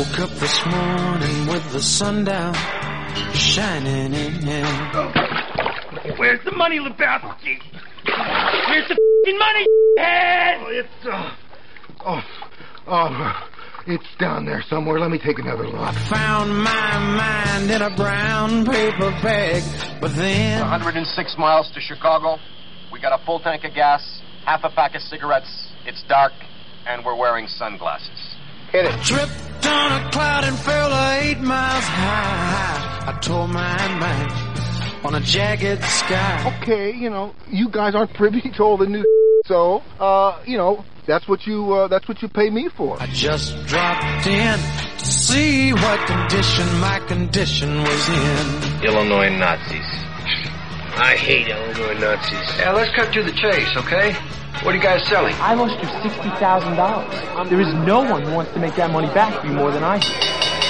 woke up this morning with the sun down, shining in. Where's the money, Lebowski? Where's the f***ing money, head? It's down there somewhere. Let me take another look. I found my mind in a brown paper bag, but then 106 miles to Chicago. We got a full tank of gas, half a pack of cigarettes. It's dark, and we're wearing sunglasses. Hit it. Tripped on a cloud and fell 8 miles high. I tore my mind on a jagged sky. Okay, you guys aren't privy to all the new so, that's what you pay me for. I just dropped in to see what condition my condition was in. Illinois Nazis. I hate Illinois Nazis. Yeah, let's cut to the chase, okay? What are you guys selling? I lost you $60,000. There is no one who wants to make that money back for you more than I do.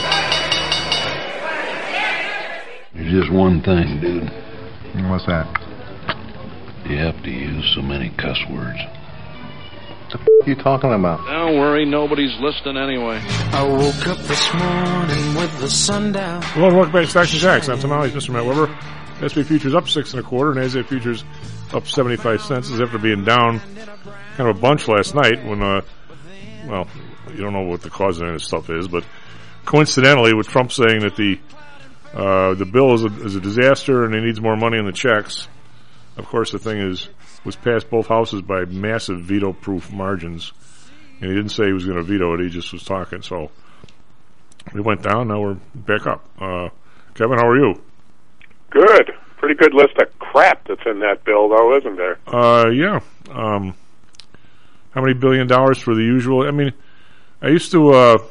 There's just one thing, dude. What's that? You have to use so many cuss words. What the f*** are you talking about? Don't worry, nobody's listening anyway. I woke up this morning with the sun down. Hello and welcome back to Stocks and Jacks. I'm Tom Alley, Mr. Matt Weber. S&P futures up 6 1/4, and ASA futures up 75 cents. After being down kind of a bunch last night when, well, you don't know what the cause of any of this stuff is, but coincidentally, with Trump saying that the bill is a disaster and he needs more money in the checks, of course the thing was passed both houses by massive veto-proof margins, and he didn't say he was going to veto it, he just was talking, so we went down, now we're back up. Kevin, how are you? Good. Pretty good list of crap that's in that bill, though, isn't there? Yeah. How many $1 billion for the usual? I mean, I used to,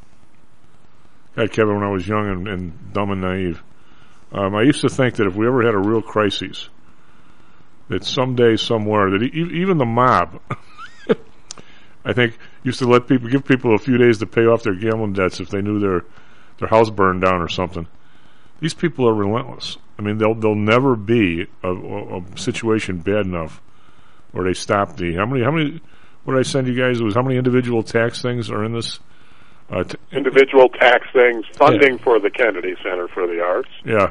God, Kevin, when I was young and dumb and naive, I used to think that if we ever had a real crisis, that someday, somewhere, that even the mob, I think, used to give people a few days to pay off their gambling debts if they knew their house burned down or something. These people are relentless. I mean, there'll never be a situation bad enough where they stop how many, what did I send you guys? It was how many individual tax things are in this? Individual tax things, funding for the Kennedy Center for the Arts. Yeah.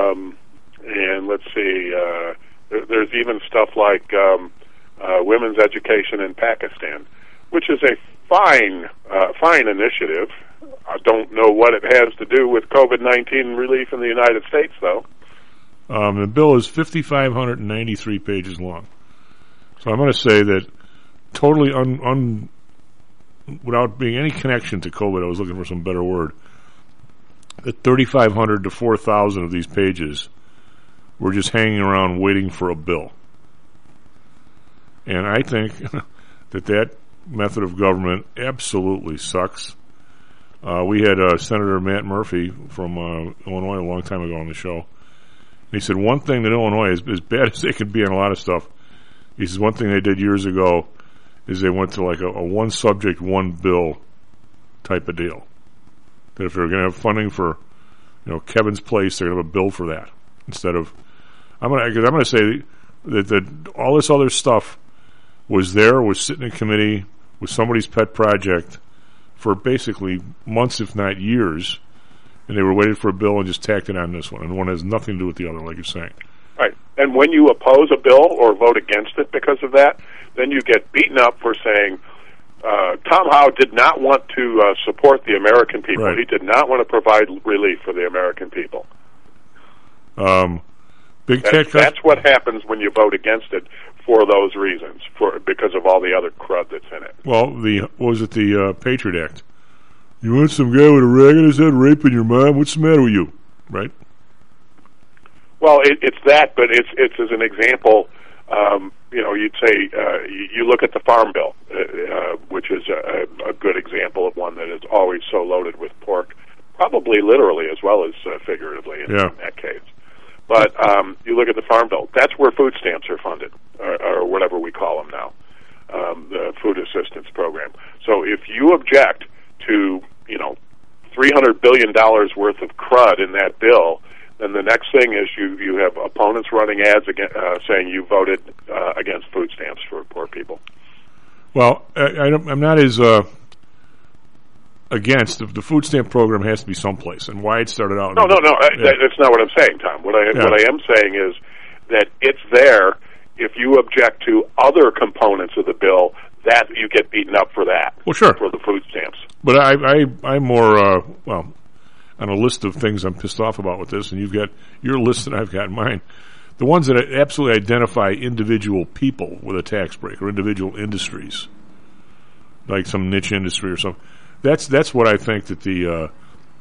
And let's see, there's even stuff like women's education in Pakistan, which is a fine initiative. I don't know what it has to do with COVID-19 relief in the United States, though. The bill is 5,593 pages long. So I'm going to say that totally without being any connection to COVID, I was looking for some better word, that 3,500 to 4,000 of these pages were just hanging around waiting for a bill. And I think that method of government absolutely sucks. We had Senator Matt Murphy from Illinois a long time ago on the show. And he said one thing that Illinois is, as bad as they can be on a lot of stuff, he says one thing they did years ago is they went to like a one subject, one bill type of deal. That if they're going to have funding for, Kevin's Place, they're going to have a bill for that instead of. I'm going to say that all this other stuff was sitting in committee, was somebody's pet project for basically months, if not years, and they were waiting for a bill and just tacked it on this one, and one has nothing to do with the other, like you're saying. Right. And when you oppose a bill or vote against it because of that, then you get beaten up for saying Tom Howe did not want to support the American people. Right. He did not want to provide relief for the American people. That's what happens when you vote against it for those reasons, because of all the other crud that's in it. Well, the Patriot Act? You want some guy with a rag on his head raping your mom? What's the matter with you? Right? Well, it's that, but it's as an example. You'd say you look at the Farm Bill, which is a good example of one that is always so loaded with pork, probably literally as well as figuratively in that case. But you look at the Farm Bill, that's where food stamps are funded, or whatever we call them now, the Food Assistance Program. So if you object to, $300 billion worth of crud in that bill, then the next thing is you have opponents running ads saying you voted against food stamps. stamps for poor people. Well, I'm not as against the food stamp program has to be someplace, and why it started out. No. That's not what I'm saying, Tom. What I am saying is that it's there. If you object to other components of the bill, that you get beaten up for that. Well, sure, for the food stamps. But I'm more on a list of things I'm pissed off about with this, and you've got your list and I've got mine. The ones that absolutely identify individual people with a tax break or individual industries, like some niche industry or something. That's what I think that the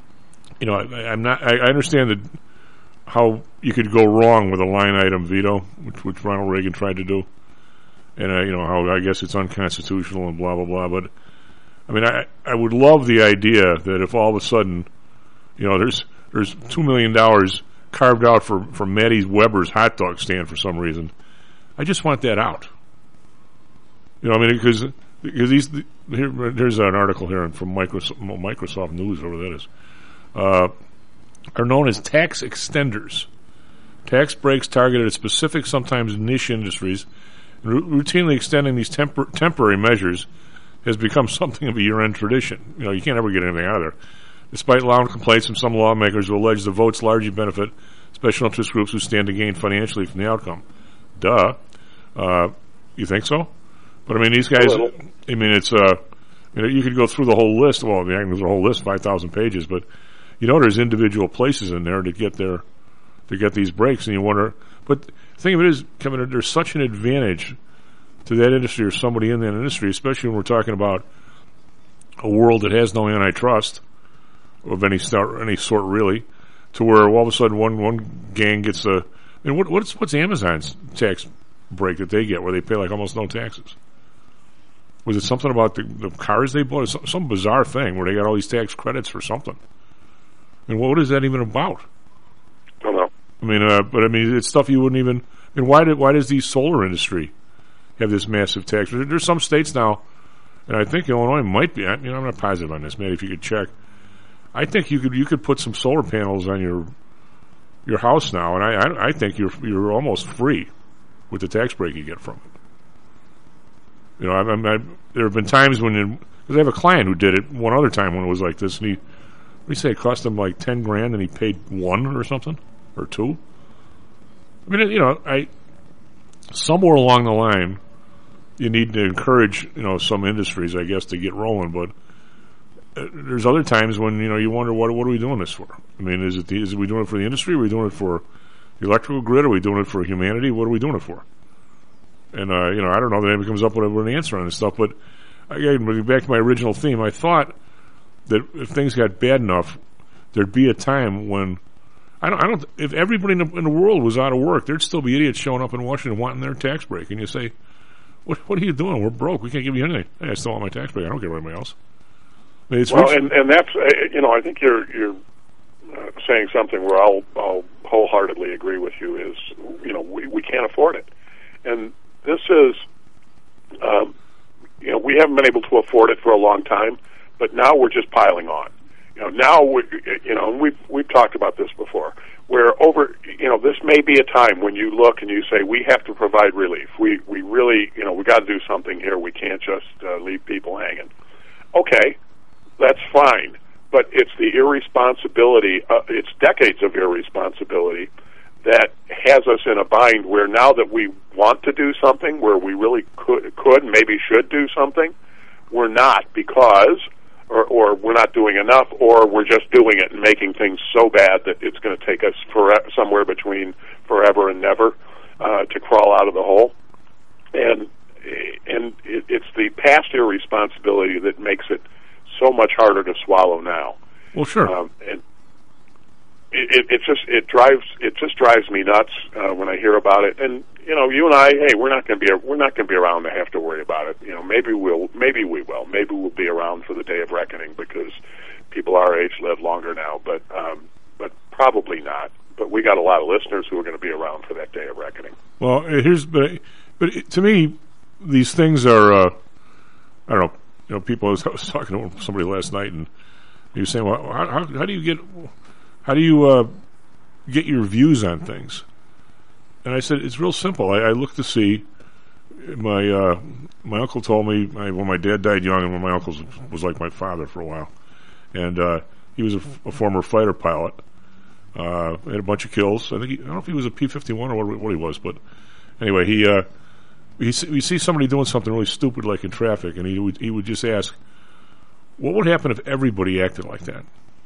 I understand that how you could go wrong with a line item veto, which Ronald Reagan tried to do, and how I guess it's unconstitutional and blah blah blah. But I mean, I would love the idea that if all of a sudden, there's $2 million carved out for Maddie Weber's hot dog stand for some reason, I just want that out. Because here's an article here from Microsoft News, whatever that is, are known as tax extenders. Tax breaks targeted at specific, sometimes niche industries, and routinely extending these temporary measures has become something of a year-end tradition. You can't ever get anything out of there. Despite loud complaints from some lawmakers who allege the votes largely benefit special interest groups who stand to gain financially from the outcome. Duh. You think so? But I mean, these guys. I mean, it's. You could go through the whole list. Well, there's a whole list, 5,000 pages. But there's individual places in there to get these breaks, and you wonder. But the thing of it is, Kevin, there's such an advantage to that industry or somebody in that industry, especially when we're talking about a world that has no antitrust of any sort, really, to where all of a sudden one gang gets a. I mean, what's Amazon's tax break that they get, where they pay like almost no taxes? Was it something about the cars they bought? Some bizarre thing where they got all these tax credits for something. And what is that even about? I don't know. I mean, it's stuff you wouldn't even. I mean, why does the solar industry have this massive tax? There's some states now, and I think Illinois might be. I'm not positive on this, man. If you could check, I think you could put some solar panels on your house now, and I think you're almost free with the tax break you get from it. There have been times because I have a client who did it one other time when it was like this, and we say it cost him like $10,000, and he paid $1 or something or $2. I mean, somewhere along the line, you need to encourage some industries, I guess, to get rolling, but there's other times when you wonder what are we doing this for? I mean, is we doing it for the industry? Are we doing it for the electrical grid? Are we doing it for humanity? What are we doing it for? And I don't know that anybody comes up with an answer on this stuff. But again, back to my original theme, I thought that if things got bad enough, there'd be a time when if everybody in the world was out of work, there'd still be idiots showing up in Washington wanting their tax break. And you say, what are you doing? We're broke. We can't give you anything. Hey, I still want my tax break. I don't care about anybody else. I mean, and that's I think you're saying something where I'll wholeheartedly agree with you. Is we can't afford it, and this is we haven't been able to afford it for a long time, but now we're just piling on. Now we've talked about this before. Where this may be a time when you look and you say we have to provide relief. We really we got to do something here. We can't just leave people hanging. Okay. That's fine, but it's the irresponsibility, it's decades of irresponsibility that has us in a bind where now that we want to do something, where we really could maybe should do something, we're not because, or we're not doing enough, or we're just doing it and making things so bad that it's going to take us somewhere between forever and never to crawl out of the hole. And it's the past irresponsibility that makes it so much harder to swallow now. Well, sure. And it just drives me nuts when I hear about it. And you and I, hey, we're not going to be around to have to worry about it. Maybe we will. Maybe we'll be around for the day of reckoning because people our age live longer now. But probably not. But we got a lot of listeners who are going to be around for that day of reckoning. Well, but to me, these things are I don't know. People. I was talking to somebody last night, and he was saying, "Well, how do you get your views on things?" And I said, "It's real simple. I look to see." My uncle told me when my dad died young, and when my uncle was like my father for a while, and he was a former fighter pilot. Had a bunch of kills. I don't know if he was a P-51 or what he was, but anyway, we see somebody doing something really stupid like in traffic, and he would just ask, what would happen if everybody acted like that?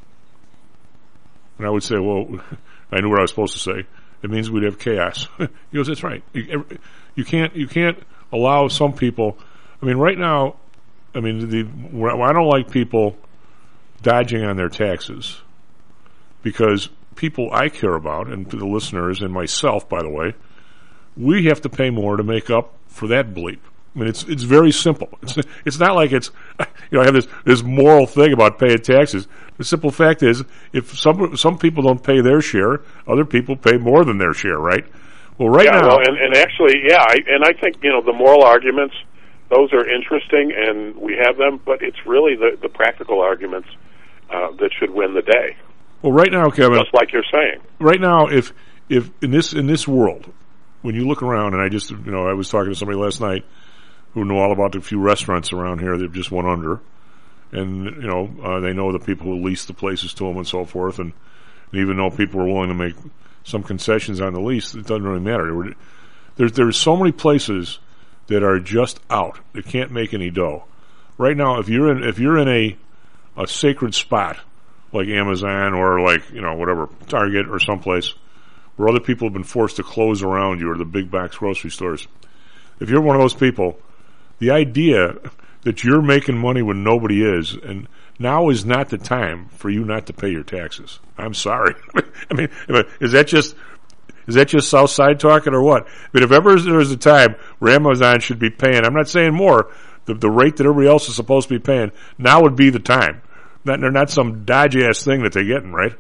And I would say, well, I knew what I was supposed to say. It means we'd have chaos. He goes, that's right. You can't allow some people. I mean, right now, I don't like people dodging on their taxes, because people I care about, and to the listeners and myself, by the way, we have to pay more to make up for that bleep. I mean, it's very simple. It's not like it's, I have this moral thing about paying taxes. The simple fact is, if some people don't pay their share, other people pay more than their share, right? Well, now, well, and actually, I think the moral arguments, those are interesting, and we have them, but it's really the practical arguments that should win the day. Well, right now, Kevin, just like you're saying, right now, if in this world, when you look around, and I was talking to somebody last night who know all about the few restaurants around here that just went under, and they know the people who lease the places to them and so forth, and even though people are willing to make some concessions on the lease, it doesn't really matter. There's so many places that are just out. They can't make any dough. Right now, if you're in a sacred spot like Amazon or like whatever, Target or someplace where other people have been forced to close around you, or the big box grocery stores, if you're one of those people, the idea that you're making money when nobody is, and now is not the time for you not to pay your taxes. I'm sorry. I mean, is that just South Side talking or what? But if ever there is a time where Amazon should be paying, I'm not saying more, the rate that everybody else is supposed to be paying, now would be the time. They're not some dodgy ass thing that they're getting, right?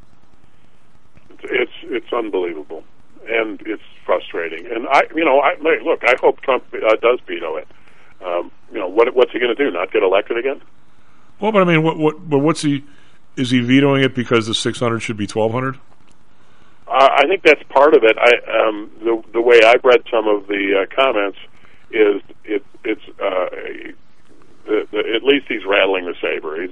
It's unbelievable, and it's frustrating. And I hope Trump does veto it. What's he going to do? Not get elected again? Well, but I mean, what's he? Is he vetoing it because the 600 should be 1,200? I think that's part of it. The way I've read some of the comments is at least he's rattling the saber.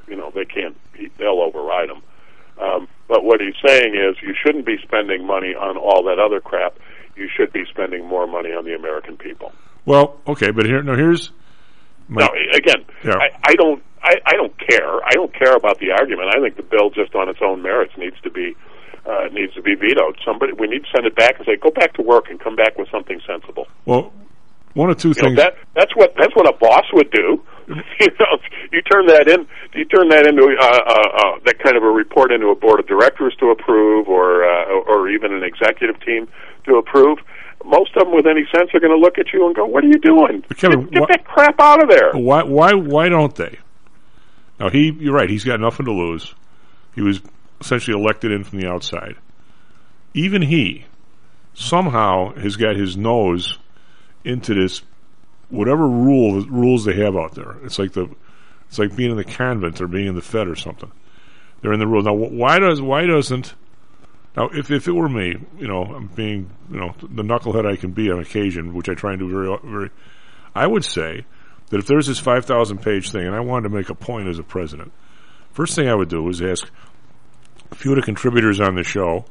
They'll override him. But what he's saying is you shouldn't be spending money on all that other crap. You should be spending more money on the American people. Well, okay, but here's again. Yeah. I don't care. I don't care about the argument. I think the bill, just on its own merits, needs to be vetoed. We need to send it back and say, go back to work and come back with something sensible. Well, one or two things. That's what a boss would do. You turn that into that kind of a report into a board of directors to approve, or even an executive team to approve. Most of them, with any sense, are going to look at you and go, "What are you doing? Kevin, get that crap out of there." Why don't they? Now you're right. He's got nothing to lose. He was essentially elected in from the outside. Even he somehow has got his nose into this, whatever rules they have out there. It's like being in the convent or being in the Fed or something. They're in the rules. Now, why doesn't? Now, if it were me, I'm being, the knucklehead I can be on occasion, which I try and do very, very, I would say that if there's this 5,000-page thing, and I wanted to make a point as a president, first thing I would do is ask a few of the contributors on the show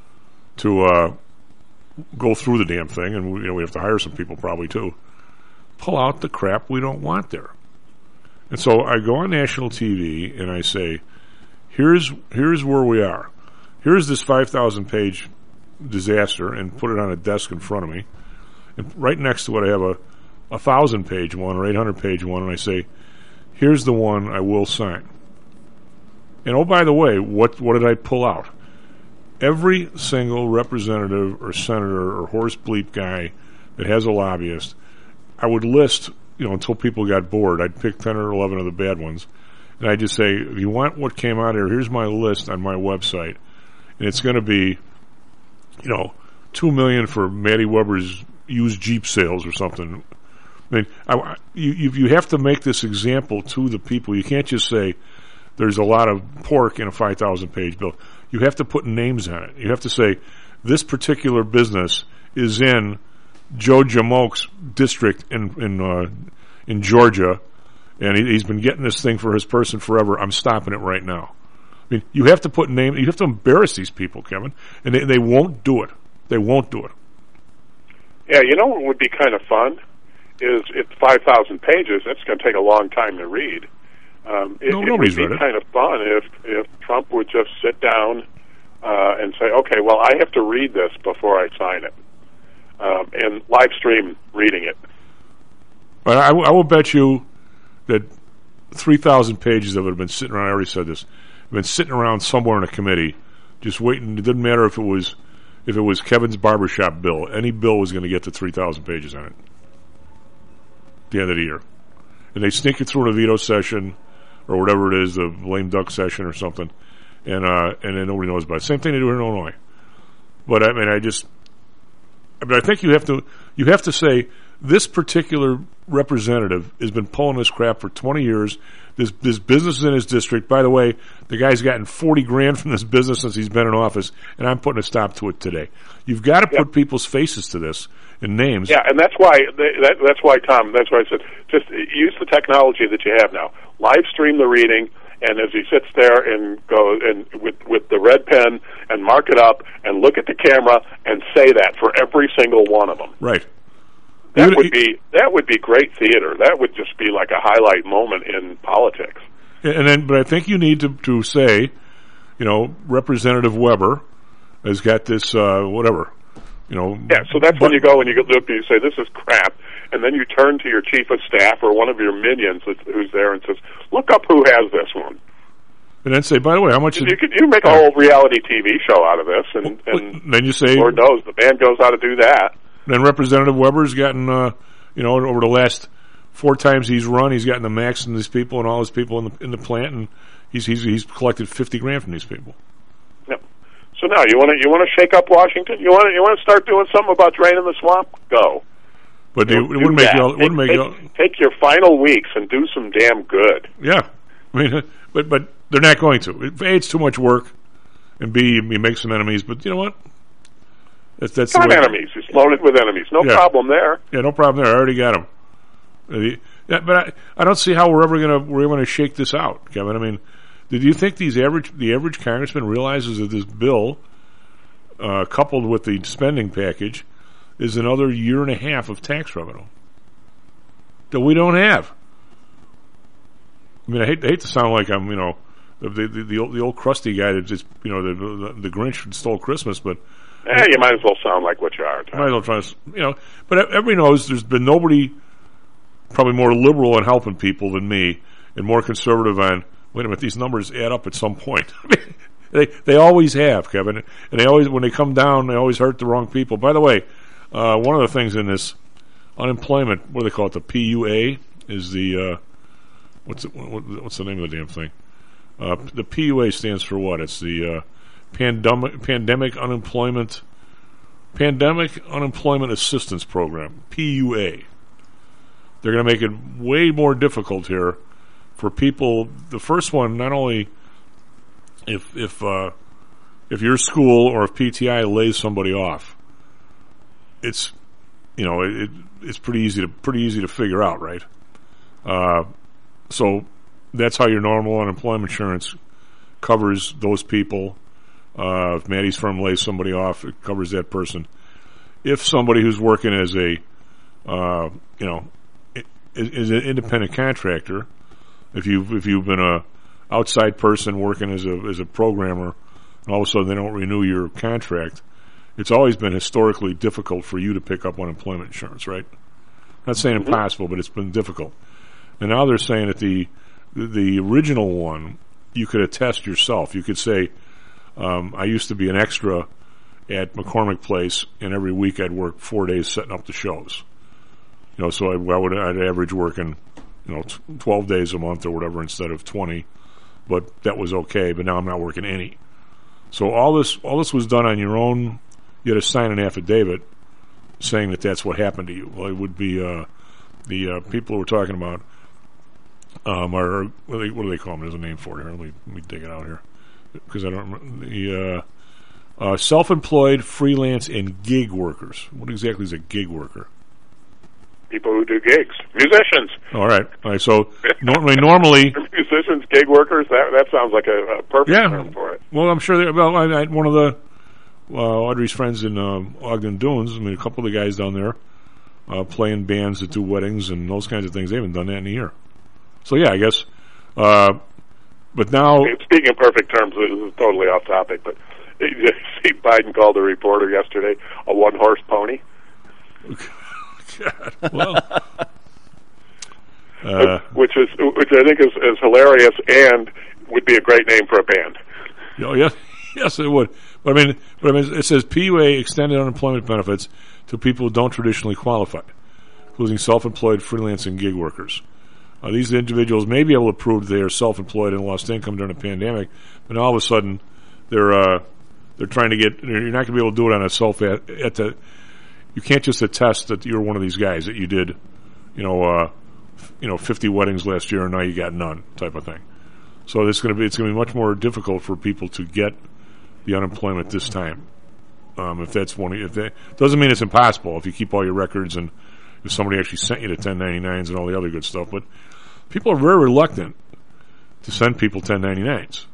to go through the damn thing, and we have to hire some people probably too. Pull out the crap we don't want there. And so I go on national TV and I say, here's where we are. Here's this 5,000-page disaster, and put it on a desk in front of me. And right next to it I have a 1,000-page one or 800-page one, and I say, here's the one I will sign. And oh, by the way, what did I pull out? Every single representative or senator or horse bleep guy that has a lobbyist, I would list, until people got bored. I'd pick 10 or 11 of the bad ones, and I'd just say, if you want what came out here, here's my list on my website, and it's going to be, $2 million for Matty Weber's used Jeep sales or something. I mean, you have to make this example to the people. You can't just say there's a lot of pork in a 5,000-page bill. You have to put names on it. You have to say this particular business is in Joe Jamoke's district in Georgia, and he's been getting this thing for his person forever. I'm stopping it right now. I mean, you have to put name. You have to embarrass these people, Kevin, and they won't do it. They won't do it. Yeah, you know what would be kind of fun is it's 5,000 pages. That's going to take a long time to read. It would be kind of fun if Trump would just sit down and say, okay, well, I have to read this before I sign it, and live stream reading it. But I will bet you that 3,000 pages of it have been sitting around. I already said this. Have been sitting around somewhere in a committee, just waiting. It didn't matter if it was Kevin's barbershop bill. Any bill was going to get to 3,000 pages on it at the end of the year, and they sneak it through in a veto session or whatever it is, the lame duck session or something, and then nobody knows about it. Same thing they do here in Illinois. But I mean, I think you have to say this particular representative has been pulling this crap for 20 years. This business is in his district. By the way, the guy's gotten $40,000 from this business since he's been in office, and I'm putting a stop to it today. You've got to put people's faces to this and names. Yeah, and that's why Tom. That's why I said just use the technology that you have now. Live stream the reading, and as he sits there and goes and with the red pen and mark it up and look at the camera and say that for every single one of them. Right. That would be great theater. That would just be like a highlight moment in politics. But I think you need to say, Representative Weber has got this whatever, Yeah, so that's when you go and you look and you say this is crap, and then you turn to your chief of staff or one of your minions who's there and says, look up who has this one. And then say, by the way, how much? You make a whole reality TV show out of this, and then you say, Lord knows the band knows how to do that. Then Representative Weber's gotten, over the last 4 times he's run, he's gotten the max and these people and all his people in the plant, and he's collected $50,000 from these people. Yep. So now you want to shake up Washington? You want to start doing something about draining the swamp? Go. But it wouldn't make you take your final weeks and do some damn good. Yeah, I mean, but they're not going to. A, it's too much work, and B, you make some enemies. But you know what? That's not enemies. It's loaded with enemies. No problem there. Yeah, no problem there. I already got them. But I don't see how we're ever gonna shake this out, Kevin. I mean, do you think the average congressman realizes that this bill, coupled with the spending package, is another 1.5 years of tax revenue that we don't have? I mean, I hate to sound like I'm the old crusty guy that just the Grinch stole Christmas, but. You might as well sound like what you are. Might as well try to, but everybody knows there's been nobody probably more liberal in helping people than me, and more conservative on. Wait a minute, these numbers add up at some point. they always have, Kevin, and they always when they come down, they always hurt the wrong people. By the way, one of the things in this unemployment, what do they call it? The PUA is the what's the name of the damn thing? The PUA stands for what? It's the Pandemic Unemployment Assistance Program, PUA. They're going to make it way more difficult here for people. The first one, not only if your school or if PTI lays somebody off, it's it's pretty easy to figure out, right? So that's how your normal unemployment insurance covers those people. If Maddie's firm lays somebody off, it covers that person. If somebody who's working as is an independent contractor, if you've been a outside person working as a programmer, and all of a sudden they don't renew your contract, it's always been historically difficult for you to pick up unemployment insurance, right? Not saying impossible, but it's been difficult. And now they're saying that the original one, you could attest yourself. You could say, I used to be an extra at McCormick Place, and every week I'd work 4 days setting up the shows. So I'd average working, 12 days a month or whatever instead of 20, but that was okay. But now I'm not working any. So all this was done on your own. You had to sign an affidavit saying that that's what happened to you. Well, it would be the people we're talking about are what do they call them? There's a name for it here. Let me dig it out here. Because I don't remember the self-employed, freelance, and gig workers. What exactly is a gig worker? people who do gigs, musicians. All right. So normally musicians, gig workers. That sounds like a perfect term for it. Well, I'm sure. I had one of the Audrey's friends in Ogden Dunes. I mean, a couple of the guys down there playing bands that do weddings and those kinds of things. They haven't done that in a year. So yeah, I guess. But now, speaking in perfect terms, this is totally off topic. But did you see Biden called a reporter yesterday a one-horse pony? God, well, which I think is hilarious and would be a great name for a band. Oh yes, it would. But I mean, it says PUA extended unemployment benefits to people who don't traditionally qualify, including self-employed, freelance, and gig workers. These individuals may be able to prove they are self-employed and lost income during a pandemic, but all of a sudden they're trying to get. You're not going to be able to do it on a you can't just attest that you're one of these guys that you did, 50 weddings last year and now you got none type of thing. So it's going to be much more difficult for people to get the unemployment this time. If that doesn't mean it's impossible if you keep all your records and if somebody actually sent you the 1099s and all the other good stuff. But people are very reluctant to send people 1099s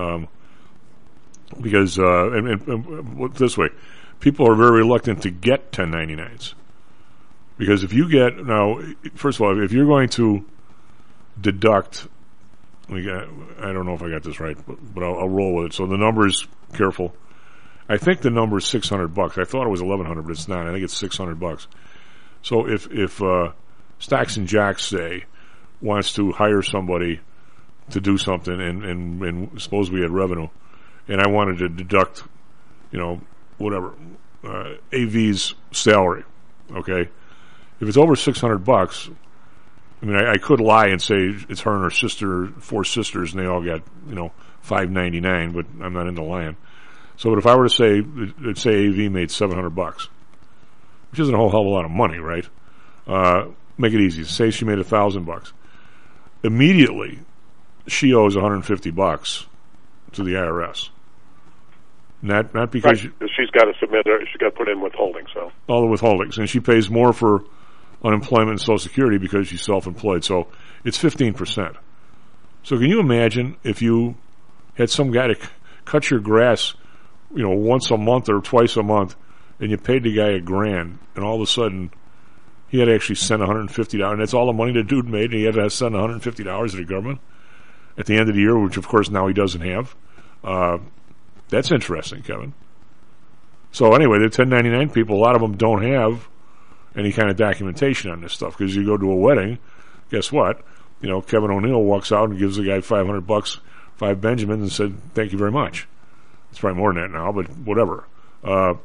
because this way. People are very reluctant to get 1099s because if you get first of all, if you're going to deduct, I don't know if I got this right, but I'll roll with it. So the number is careful. I think the number is $600. I thought it was $1,100, but it's not. I think it's $600. So if Stacks and Jacks say wants to hire somebody to do something, and suppose we had revenue, and I wanted to deduct, whatever, AV's salary, okay? If it's over $600, I mean, I could lie and say it's her and her sister, 4 sisters, and they all got, $599, but I'm not into lying. So, but if I were to say AV made $700, which isn't a whole hell of a lot of money, right? Make it easy. Say she made $1,000. Immediately, she owes $150 to the IRS. Not because right. She's got to submit. She's got to put in withholding. So all the withholdings, and she pays more for unemployment and Social Security because she's self-employed. So it's 15%. So can you imagine if you had some guy to cut your grass, once a month or twice a month, and you paid the guy $1,000, and all of a sudden he had to actually send $150, and that's all the money the dude made, and he had to send $150 to the government at the end of the year, which of course now he doesn't have. That's interesting, Kevin. So anyway, the 1099 people, a lot of them don't have any kind of documentation on this stuff because you go to a wedding, guess what? Kevin O'Neill walks out and gives the guy $500, 5 Benjamins, and said, "Thank you very much." It's probably more than that now, but whatever. But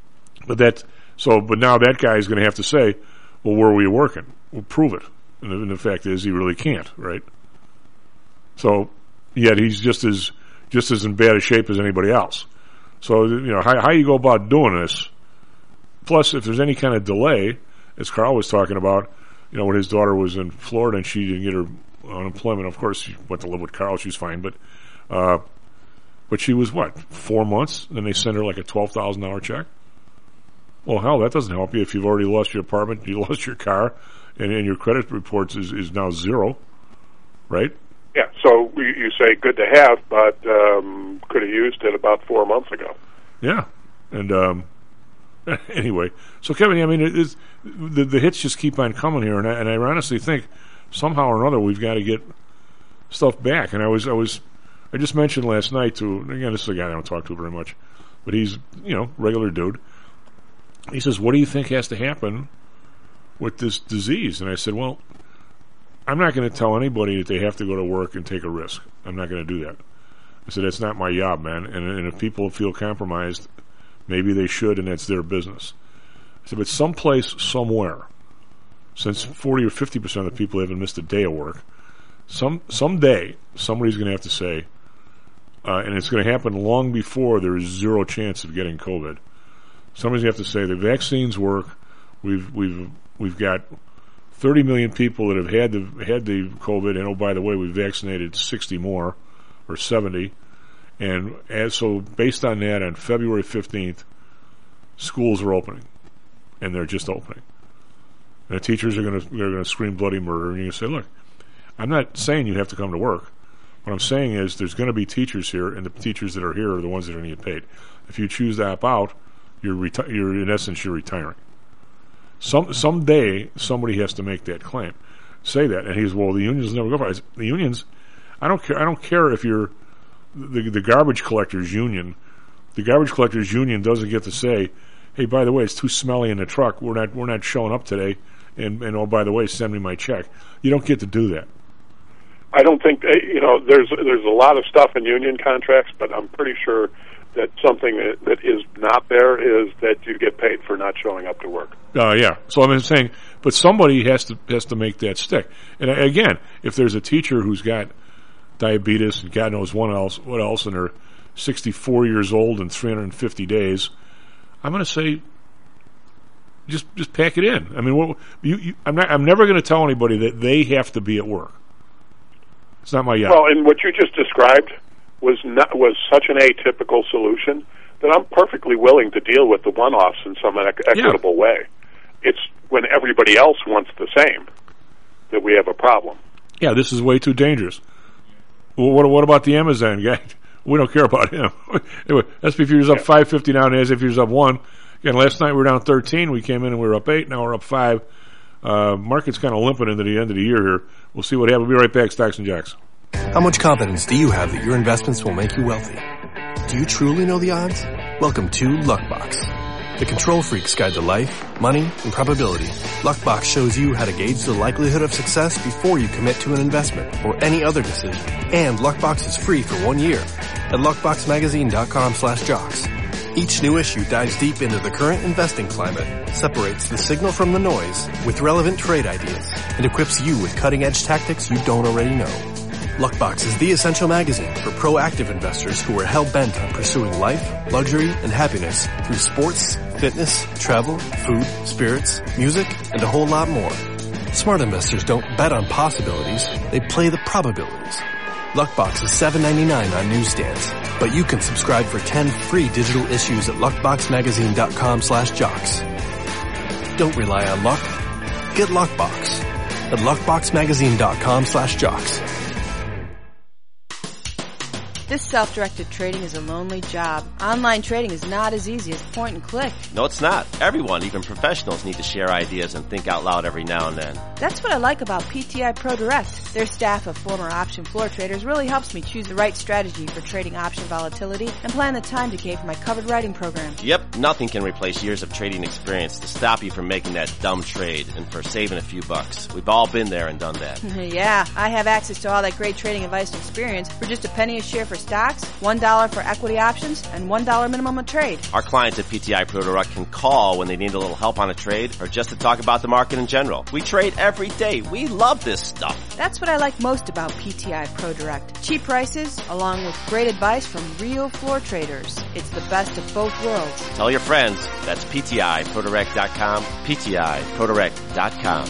now that guy is going to have to say, "Well, where were you working?" Well, prove it. And the fact is, he really can't, right? So, yet he's just as in bad a shape as anybody else. So, how you go about doing this, plus if there's any kind of delay, as Carl was talking about, when his daughter was in Florida and she didn't get her unemployment, of course she went to live with Carl, she's fine, but she was 4 months, and they send her like a $12,000 check? Well, hell, that doesn't help you if you've already lost your apartment, you lost your car, and your credit reports is now 0, right? Yeah, so you say good to have, but could have used it about 4 months ago. Yeah, and anyway, so Kevin, I mean, the hits just keep on coming here, and I honestly think somehow or another we've got to get stuff back. And I just mentioned last night to, again, this is a guy I don't talk to very much, but he's regular dude. He says, "What do you think has to happen with this disease?" And I said, "Well, I'm not going to tell anybody that they have to go to work and take a risk. I'm not going to do that." I said, "That's not my job, man. And if people feel compromised, maybe they should, and that's their business." I said, "But someplace, somewhere, since 40 or 50% of the people haven't missed a day of work, someday somebody's going to have to say, and it's going to happen long before there is 0 chance of getting COVID. Somebody's going to have to say the vaccines work. We've got 30 million people that have had the COVID, and oh, by the way, we vaccinated 60 more, or 70, and so based on that, on February 15th, schools are opening, and they're just opening. And the teachers are going to scream bloody murder, and you say, look, I'm not saying you have to come to work. What I'm saying is there's going to be teachers here, and the teachers that are here are the ones that are going to get paid. If you choose to opt out, you're in essence, you're retiring. Someday, somebody has to make that claim. Say that. And he's, well, the unions never go for it. The unions, I don't care if you're the garbage collectors union. The garbage collectors union doesn't get to say, hey, by the way, it's too smelly in the truck. We're not showing up today. And oh, by the way, send me my check. You don't get to do that. I don't think, there's a lot of stuff in union contracts, but I'm pretty sure that something that is not there is that you get paid for not showing up to work. Yeah. So I'm saying, but somebody has to make that stick. And again, if there's a teacher who's got diabetes and God knows what else, and they're 64 years old and 350 days, I'm going to say, just pack it in. I mean, I'm never going to tell anybody that they have to be at work. It's not my job. Well, and what you just described was such an atypical solution that I'm perfectly willing to deal with the one-offs in some equitable way. It's when everybody else wants the same that we have a problem. Yeah, this is way too dangerous. Well, what about the Amazon guy? We don't care about him. Anyway, SP futures up 550 now, and NASDAQ futures up 1. Again, last night we were down 13. We came in and we were up 8. Now we're up 5. Market's kind of limping into the end of the year here. We'll see what happens. We'll be right back. Stocks and Jocks. How much confidence do you have that your investments will make you wealthy? Do you truly know the odds? Welcome to Luckbox, the control freak's guide to life, money, and probability. Luckbox shows you how to gauge the likelihood of success before you commit to an investment or any other decision. And Luckbox is free for 1 year at luckboxmagazine.com/jocks. Each new issue dives deep into the current investing climate, separates the signal from the noise with relevant trade ideas, and equips you with cutting-edge tactics you don't already know. Luckbox is the essential magazine for proactive investors who are hell-bent on pursuing life, luxury, and happiness through sports, fitness, travel, food, spirits, music, and a whole lot more. Smart investors don't bet on possibilities, they play the probabilities. Luckbox is $7.99 on newsstands, but you can subscribe for 10 free digital issues at luckboxmagazine.com/jocks. Don't rely on luck. Get Luckbox at luckboxmagazine.com/jocks. This self-directed trading is a lonely job. Online trading is not as easy as point and click. No, it's not. Everyone, even professionals, need to share ideas and think out loud every now and then. That's what I like about PTI Pro Direct. Their staff of former option floor traders really helps me choose the right strategy for trading option volatility and plan the time decay for my covered writing program. Yep, nothing can replace years of trading experience to stop you from making that dumb trade and for saving a few bucks. We've all been there and done that. Yeah, I have access to all that great trading advice and experience for just a penny a share for stocks, $1 for equity options, and $1 minimum a trade. Our clients at PTI Pro Direct can call when they need a little help on a trade or just to talk about the market in general. We trade every day. We love this stuff. That's what I like most about PTI Pro Direct. Cheap prices, along with great advice from real floor traders. It's the best of both worlds. Tell your friends. That's PTIProDirect.com, PTIProDirect.com.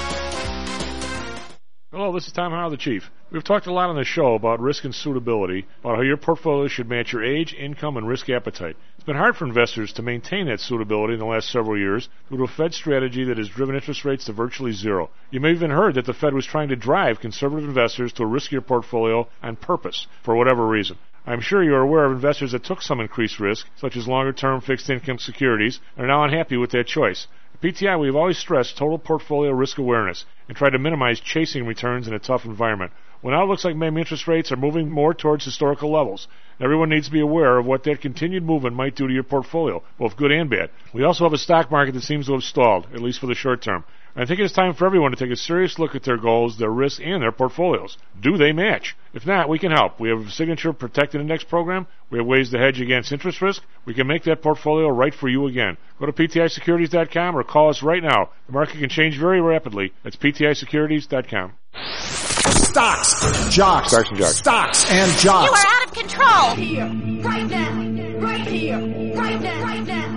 Hello, this is Tom Howell, the Chief. We've talked a lot on the show about risk and suitability, about how your portfolio should match your age, income, and risk appetite. It's been hard for investors to maintain that suitability in the last several years due to a Fed strategy that has driven interest rates to virtually zero. You may have even heard that the Fed was trying to drive conservative investors to a riskier portfolio on purpose, for whatever reason. I'm sure you're aware of investors that took some increased risk, such as longer-term fixed income securities, and are now unhappy with that choice. At PTI, we've always stressed total portfolio risk awareness and tried to minimize chasing returns in a tough environment. Well, now it looks like maybe interest rates are moving more towards historical levels. Everyone needs to be aware of what that continued movement might do to your portfolio, both good and bad. We also have a stock market that seems to have stalled, at least for the short term. I think it's time for everyone to take a serious look at their goals, their risks, and their portfolios. Do they match? If not, we can help. We have a Signature Protected Index program. We have ways to hedge against interest risk. We can make that portfolio right for you again. Go to PTIsecurities.com or call us right now. The market can change very rapidly. That's PTIsecurities.com. Stocks, jocks, Stocks and jocks. Stocks and jocks. You are out of control. Here, right now, right here, right now, right now.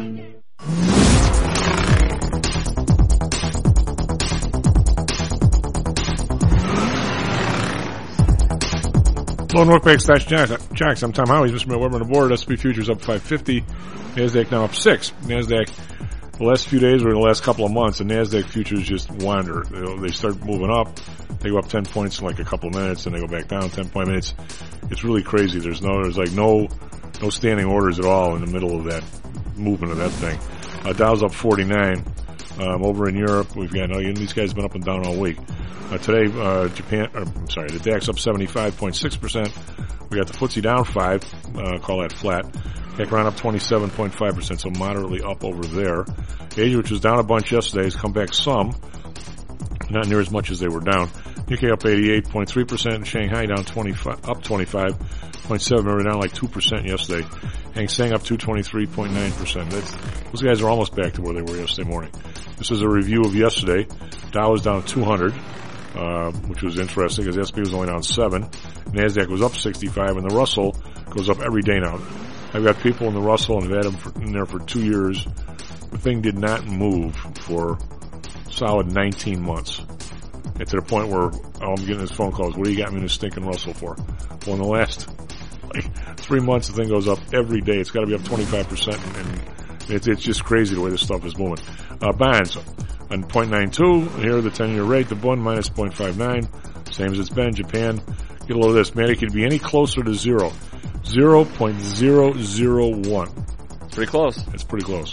Hello, Northbank Stocks Jocks. I'm Tom Howell. He's Mr. Matt Weber on the board. S&P futures up 550. NASDAQ now up 6. NASDAQ the last few days or the last couple of months, the NASDAQ futures just wander. They start moving up. They go up 10 points in like a couple of minutes, and they go back down 10 minutes. It's really crazy. There's like no standing orders at all in the middle of that movement of that thing. Dow's up 49. Over in Europe, we've got, these guys have been up and down all week. Today, the DAX up 75.6%. We got the FTSE down 5, call that flat. CAC up 27.5%, so moderately up over there. Asia, which was down a bunch yesterday, has come back some. Not near as much as they were down. Nikkei up 88.3%, Shanghai down 25.7%. They were down like 2% yesterday. Hang Seng up 223.9%. Those guys are almost back to where they were yesterday morning. This is a review of yesterday. Dow was down 200, which was interesting because the S&P was only down 7. NASDAQ was up 65, and the Russell goes up every day now. I've got people in the Russell, and I've had them in there for 2 years. The thing did not move for solid 19 months. And to the point where I'm getting these phone calls, what do you got me in this stinking Russell for? Well, in the last 3 months, the thing goes up every day. It's got to be up 25%, and it's just crazy the way this stuff is moving. Bonds on 0.92. Here, the 10-year rate, the Bund minus 0.59, same as it's been. Japan, get a load of this. Man, it could be any closer to zero. 0.001. Pretty close. It's pretty close.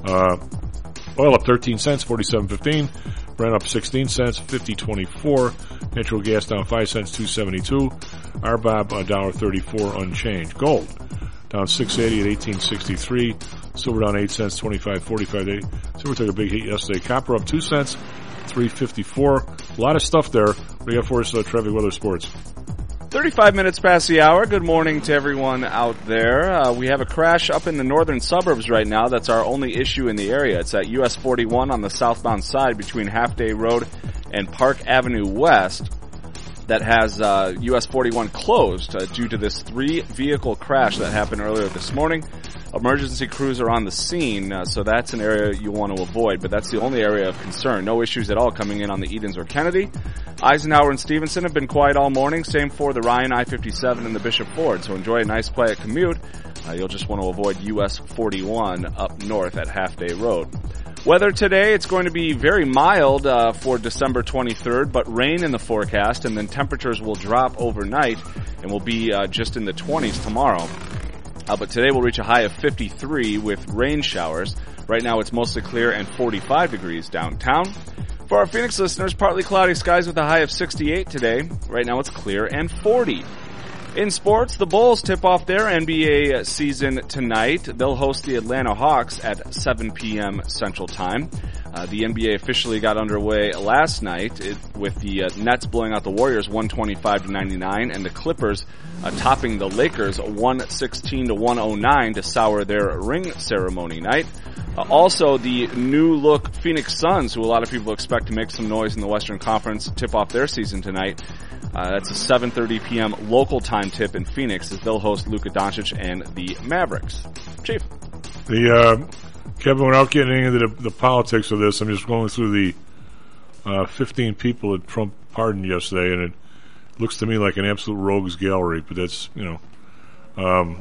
Oil up 13 cents, 47.15. Brent up 16 cents, 50.24. Natural gas down 5 cents, 2.72. RBOB $1.34 unchanged. Gold down 6.80 at 18.63. Silver down 8 cents, 25.45. Silver took a big hit yesterday. Copper up 2 cents, 3.54. A lot of stuff there. What do you got for us, Traffic, Weather, Sports? 35 minutes past the hour. Good morning to everyone out there. We have a crash up in the northern suburbs right now. That's our only issue in the area. It's at US 41 on the southbound side between Half Day Road and Park Avenue West. That has US 41 closed due to this 3-vehicle crash that happened earlier this morning. Emergency crews are on the scene, so that's an area you want to avoid, but that's the only area of concern. No issues at all coming in on the Edens or Kennedy. Eisenhower and Stevenson have been quiet all morning. Same for the Ryan, I-57, and the Bishop Ford, so enjoy a nice quiet commute. You'll just want to avoid US 41 up north at Half Day Road. Weather today, it's going to be very mild for December 23rd, but rain in the forecast, and then temperatures will drop overnight and will be just in the 20s tomorrow. But today we'll reach a high of 53 with rain showers. Right now it's mostly clear and 45 degrees downtown. For our Phoenix listeners, partly cloudy skies with a high of 68 today. Right now it's clear and 40. In sports, the Bulls tip off their NBA season tonight. They'll host the Atlanta Hawks at 7 p.m. Central Time. The NBA officially got underway last night with the Nets blowing out the Warriors 125-99 and the Clippers topping the Lakers 116-109 to sour their ring ceremony night. Also, the new-look Phoenix Suns, who a lot of people expect to make some noise in the Western Conference, tip off their season tonight. That's a 7:30 p.m. local time tip in Phoenix as they'll host Luka Doncic and the Mavericks. Chief. Kevin, without getting into the politics of this, I'm just going through the 15 people that Trump pardoned yesterday, and it looks to me like an absolute rogues gallery, but that's, what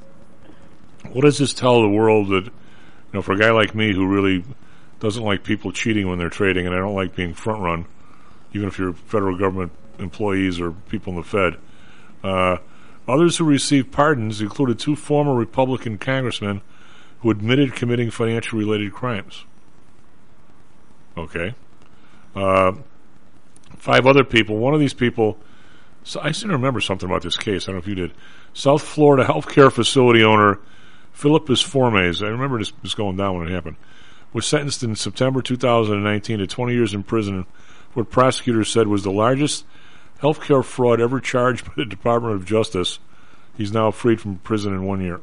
does this tell the world that, for a guy like me who really doesn't like people cheating when they're trading, and I don't like being front run, even if you're federal government employees or people in the Fed. Others who received pardons included 2 former Republican congressmen who admitted committing financial-related crimes. Okay. 5 other people. One of these people, so I seem to remember something about this case. I don't know if you did. South Florida healthcare facility owner Philippus Formes, I remember this going down when it happened, was sentenced in September 2019 to 20 years in prison for what prosecutors said was the largest healthcare fraud ever charged by the Department of Justice. He's now freed from prison in 1 year.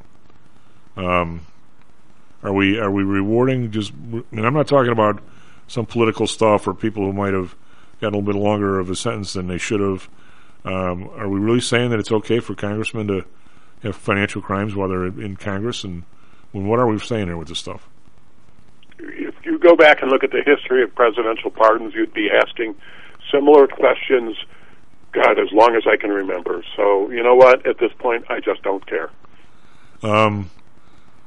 Are we rewarding just? And I'm not talking about some political stuff or people who might have got a little bit longer of a sentence than they should have. Are we really saying that it's okay for congressmen to have financial crimes while they're in Congress? And what are we saying here with this stuff? If you go back and look at the history of presidential pardons, you'd be asking similar questions, God, as long as I can remember. So, you know what? At this point, I just don't care.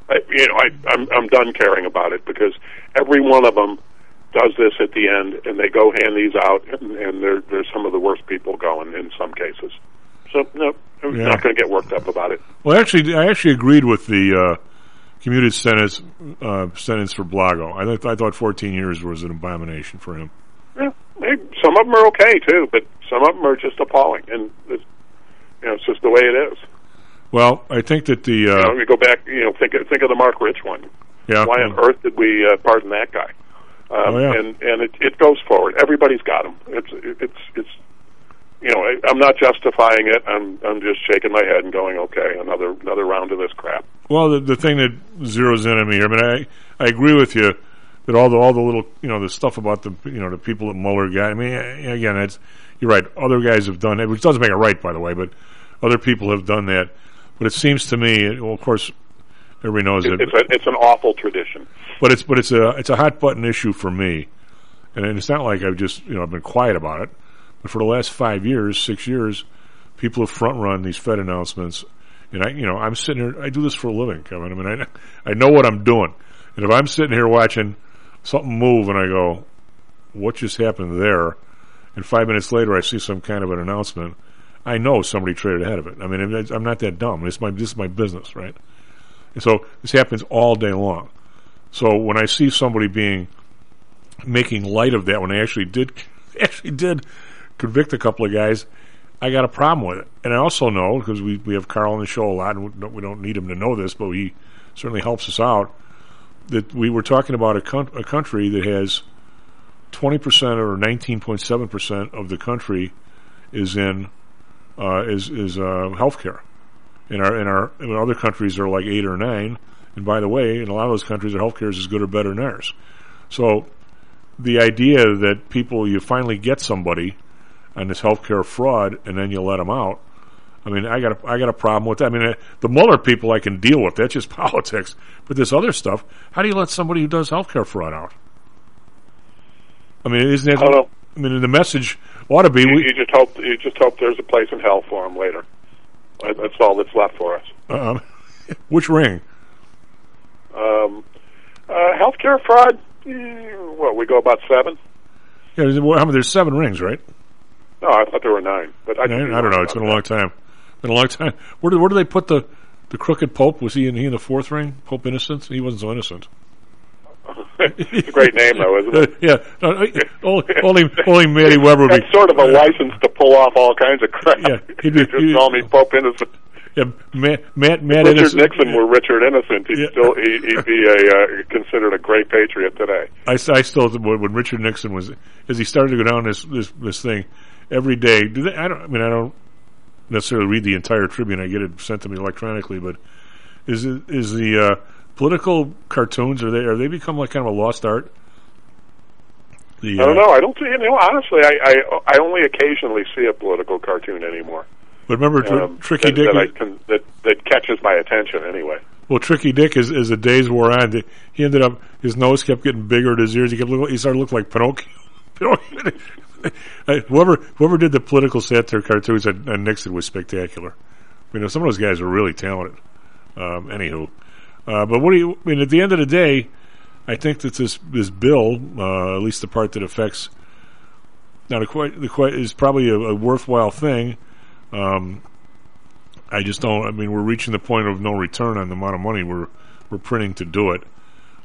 I'm done caring about it because every one of them does this at the end, and they go hand these out, and they're some of the worst people going in some cases. So no, I'm not going to get worked up about it. Well, actually, I agreed with the commuted sentence for Blago. I thought 14 years was an abomination for him. Yeah, some of them are okay too, but some of them are just appalling, and it's just the way it is. Well, I think that the you go back, think of the Mark Rich one. Yeah. Why on earth did we pardon that guy? And it goes forward. Everybody's got them. It's I'm not justifying it. I'm just shaking my head and going, okay, another round of this crap. Well, the thing that zeroes in on me here, I mean, I agree with you that all the little, the stuff about the people that Mueller got. I mean, again, you're right. Other guys have done it, which doesn't make it right, by the way, but other people have done that. But it seems to me, well, of course, everybody knows it's an awful tradition. But it's a hot button issue for me, and it's not like I've just I've been quiet about it. But for the last 6 years, people have front run these Fed announcements, and I'm sitting here. I do this for a living, Kevin. I mean, I know what I'm doing, and if I'm sitting here watching something move, and I go, "What just happened there?" and 5 minutes later I see some kind of an announcement, I know somebody traded ahead of it. I mean, I'm not that dumb. This is my business, right? And so this happens all day long. So when I see somebody making light of that, when they actually did convict a couple of guys, I got a problem with it. And I also know, because we have Carl on the show a lot, and we don't need him to know this, but he certainly helps us out, that we were talking about a country that has 20% or 19.7% of the country is in healthcare. In other countries are like 8 or 9, and by the way, in a lot of those countries, their healthcare is as good or better than ours. So the idea that you finally get somebody on this healthcare fraud and then you let them out, I mean, I got a problem with that. I mean, the Mueller people I can deal with. That's just politics. But this other stuff, how do you let somebody who does healthcare fraud out? I mean, isn't it? I don't know. I mean, the message ought to be. You just hope there's a place in hell for them later. That's all that's left for us. Which ring? Healthcare fraud. We go about 7. Yeah, there's 7 rings, right? No, I thought there were 9. But I don't know. It's been a long time. Where do they put the crooked Pope? Was he in the 4th ring? Pope Innocent? He wasn't so innocent. It's a great name, though, isn't it? Yeah. Only Matty Weber would be... That's sort of a license to pull off all kinds of crap. Yeah, he'd call me Pope Innocent. Yeah, Matt Richard Innocent. Nixon were Richard Innocent. He'd be considered a great patriot today. I still, when Richard Nixon was, as he started to go down this thing every day. I don't necessarily read the entire Tribune. I get it sent to me electronically, but is the political cartoons, are they become like kind of a lost art? I don't know. I don't see. Honestly, I only occasionally see a political cartoon anymore. But remember, Tricky Dick that catches my attention anyway. Well, Tricky Dick, as the days wore on, he ended up, his nose kept getting bigger at his ears. He started to look like Pinocchio. Whoever did the political satire cartoons on Nixon was spectacular. Some of those guys were really talented. Anywho. But at the end of the day, I think that this bill, at least the part that affects, is probably a worthwhile thing. I just don't. We're reaching the point of no return on the amount of money we're printing to do it.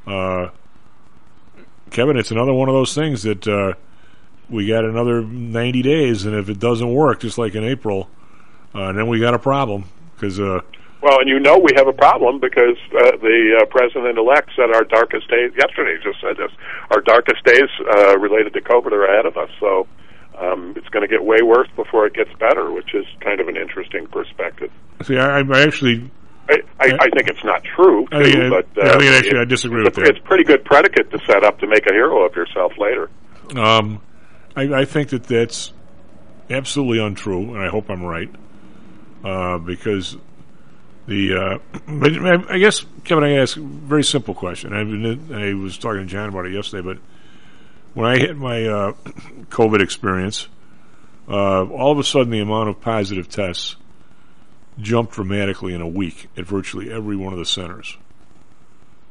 Kevin, it's another one of those things that we got another 90 days, and if it doesn't work, just like in April, then we got a problem. Because well, and we have a problem because the president-elect said our darkest days, yesterday just said this, our darkest days related to COVID are ahead of us. So it's going to get way worse before it gets better, which is kind of an interesting perspective. See, I actually... I think it's not true, I disagree with that. It's a pretty good predicate to set up to make a hero of yourself later. I think that's absolutely untrue, and I hope I'm right, because but I guess, Kevin, I ask a very simple question. I was talking to John about it yesterday, but when I had my COVID experience, all of a sudden the amount of positive tests jumped dramatically in a week at virtually every one of the centers.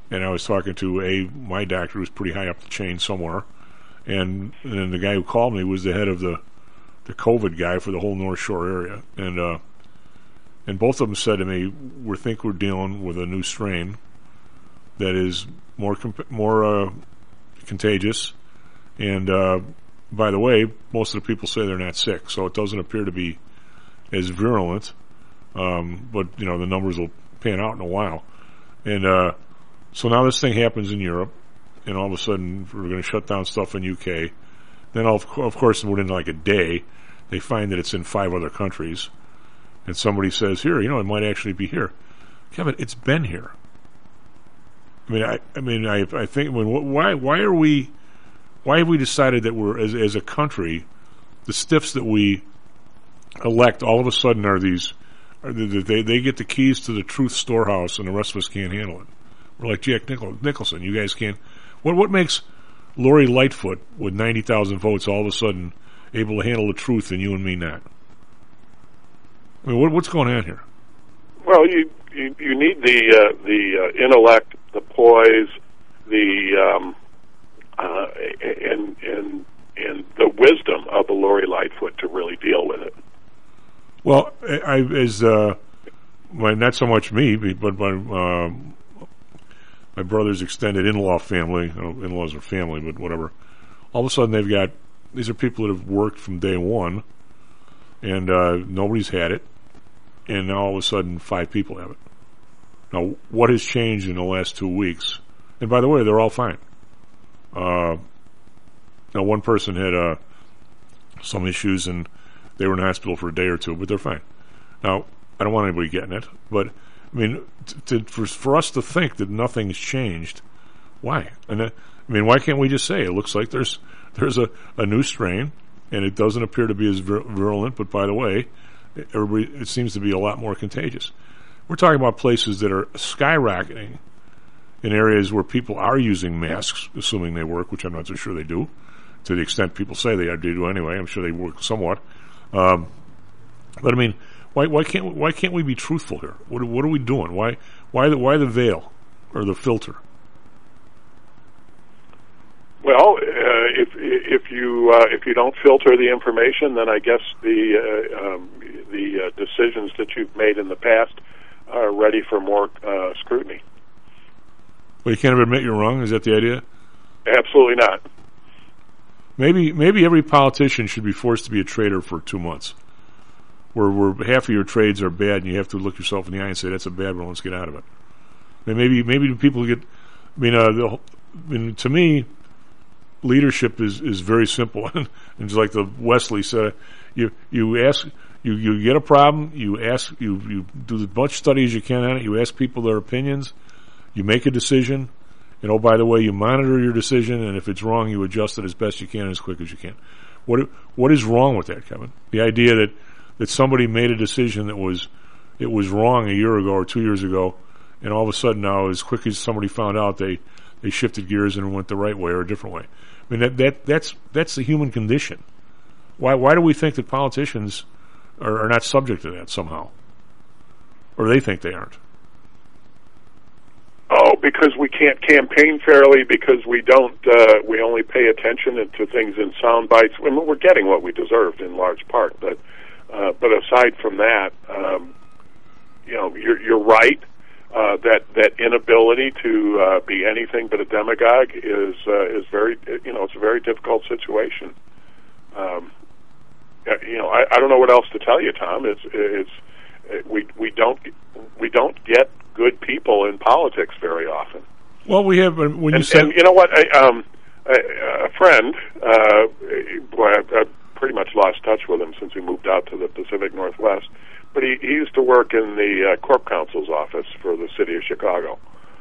and I was talking to my doctor, who's pretty high up the chain somewhere, and then the guy who called me was the head of the COVID guy for the whole North Shore area, and both of them said to me, "We think we're dealing with a new strain that is more contagious, and by the way, most of the people say they're not sick, so it doesn't appear to be as virulent, but the numbers will pan out in a while." And so now this thing happens in Europe, and all of a sudden we're going to shut down stuff in UK. Then of course within like a day they find that it's in 5 other countries, and somebody says, "Here, it might actually be here." Kevin, it's been here. I think why have we decided that we're as a country, the stiffs that we elect all of a sudden they get the keys to the truth storehouse and the rest of us can't handle it? We're like Jack Nicholson. You guys can't. What makes Lori Lightfoot with 90,000 votes all of a sudden able to handle the truth and you and me not? What's going on here? Well, you need the intellect, the poise, and the wisdom of a Lori Lightfoot to really deal with it. Well, not so much me, but my brother's extended in-law family. In-laws are family, but whatever. All of a sudden, these are people that have worked from day one, and nobody's had it, and now all of a sudden 5 people have it. Now, what has changed in the last 2 weeks? And by the way, they're all fine. Now, one person had some issues, and they were in the hospital for a day or 2, but they're fine. Now, I don't want anybody getting it, but for us to think that nothing's changed, why? And why can't we just say it looks like there's a new strain, and it doesn't appear to be as virulent, but by the way, it seems to be a lot more contagious. We're talking about places that are skyrocketing in areas where people are using masks, assuming they work, which I'm not so sure they do, to the extent people say they do anyway. I'm sure they work somewhat. But why can't we be truthful here? What are we doing? Why the veil or the filter? Well, if you don't filter the information, then I guess the decisions that you've made in the past are ready for more scrutiny. Well, you can't ever admit you're wrong. Is that the idea? Absolutely not. Maybe every politician should be forced to be a traitor for 2 months, where half of your trades are bad, and you have to look yourself in the eye and say that's a bad one. Let's get out of it. And maybe people get. To me, leadership is very simple, and just like the Wesley said, you ask. You get a problem, you do as much study as you can on it, you ask people their opinions, you make a decision, and oh, by the way, you monitor your decision, and if it's wrong, you adjust it as best you can and as quick as you can. What is wrong with that, Kevin? The idea that somebody made a decision it was wrong a year ago or 2 years ago, and all of a sudden now, as quick as somebody found out, they shifted gears and went the right way or a different way. That's the human condition. Why do we think that politicians are not subject to that somehow? Or they think they aren't? Oh, because we can't campaign fairly, because we don't, we only pay attention to things in sound bites. We're getting what we deserved in large part, but aside from that, you're right, that inability to be anything but a demagogue is very, it's a very difficult situation. I don't know what else to tell you, Tom. We don't get good people in politics very often. Well, we have when you said, and you know what, a friend, I've pretty much lost touch with him since he moved out to the Pacific Northwest, but he used to work in the Corp Counsel's office for the city of Chicago,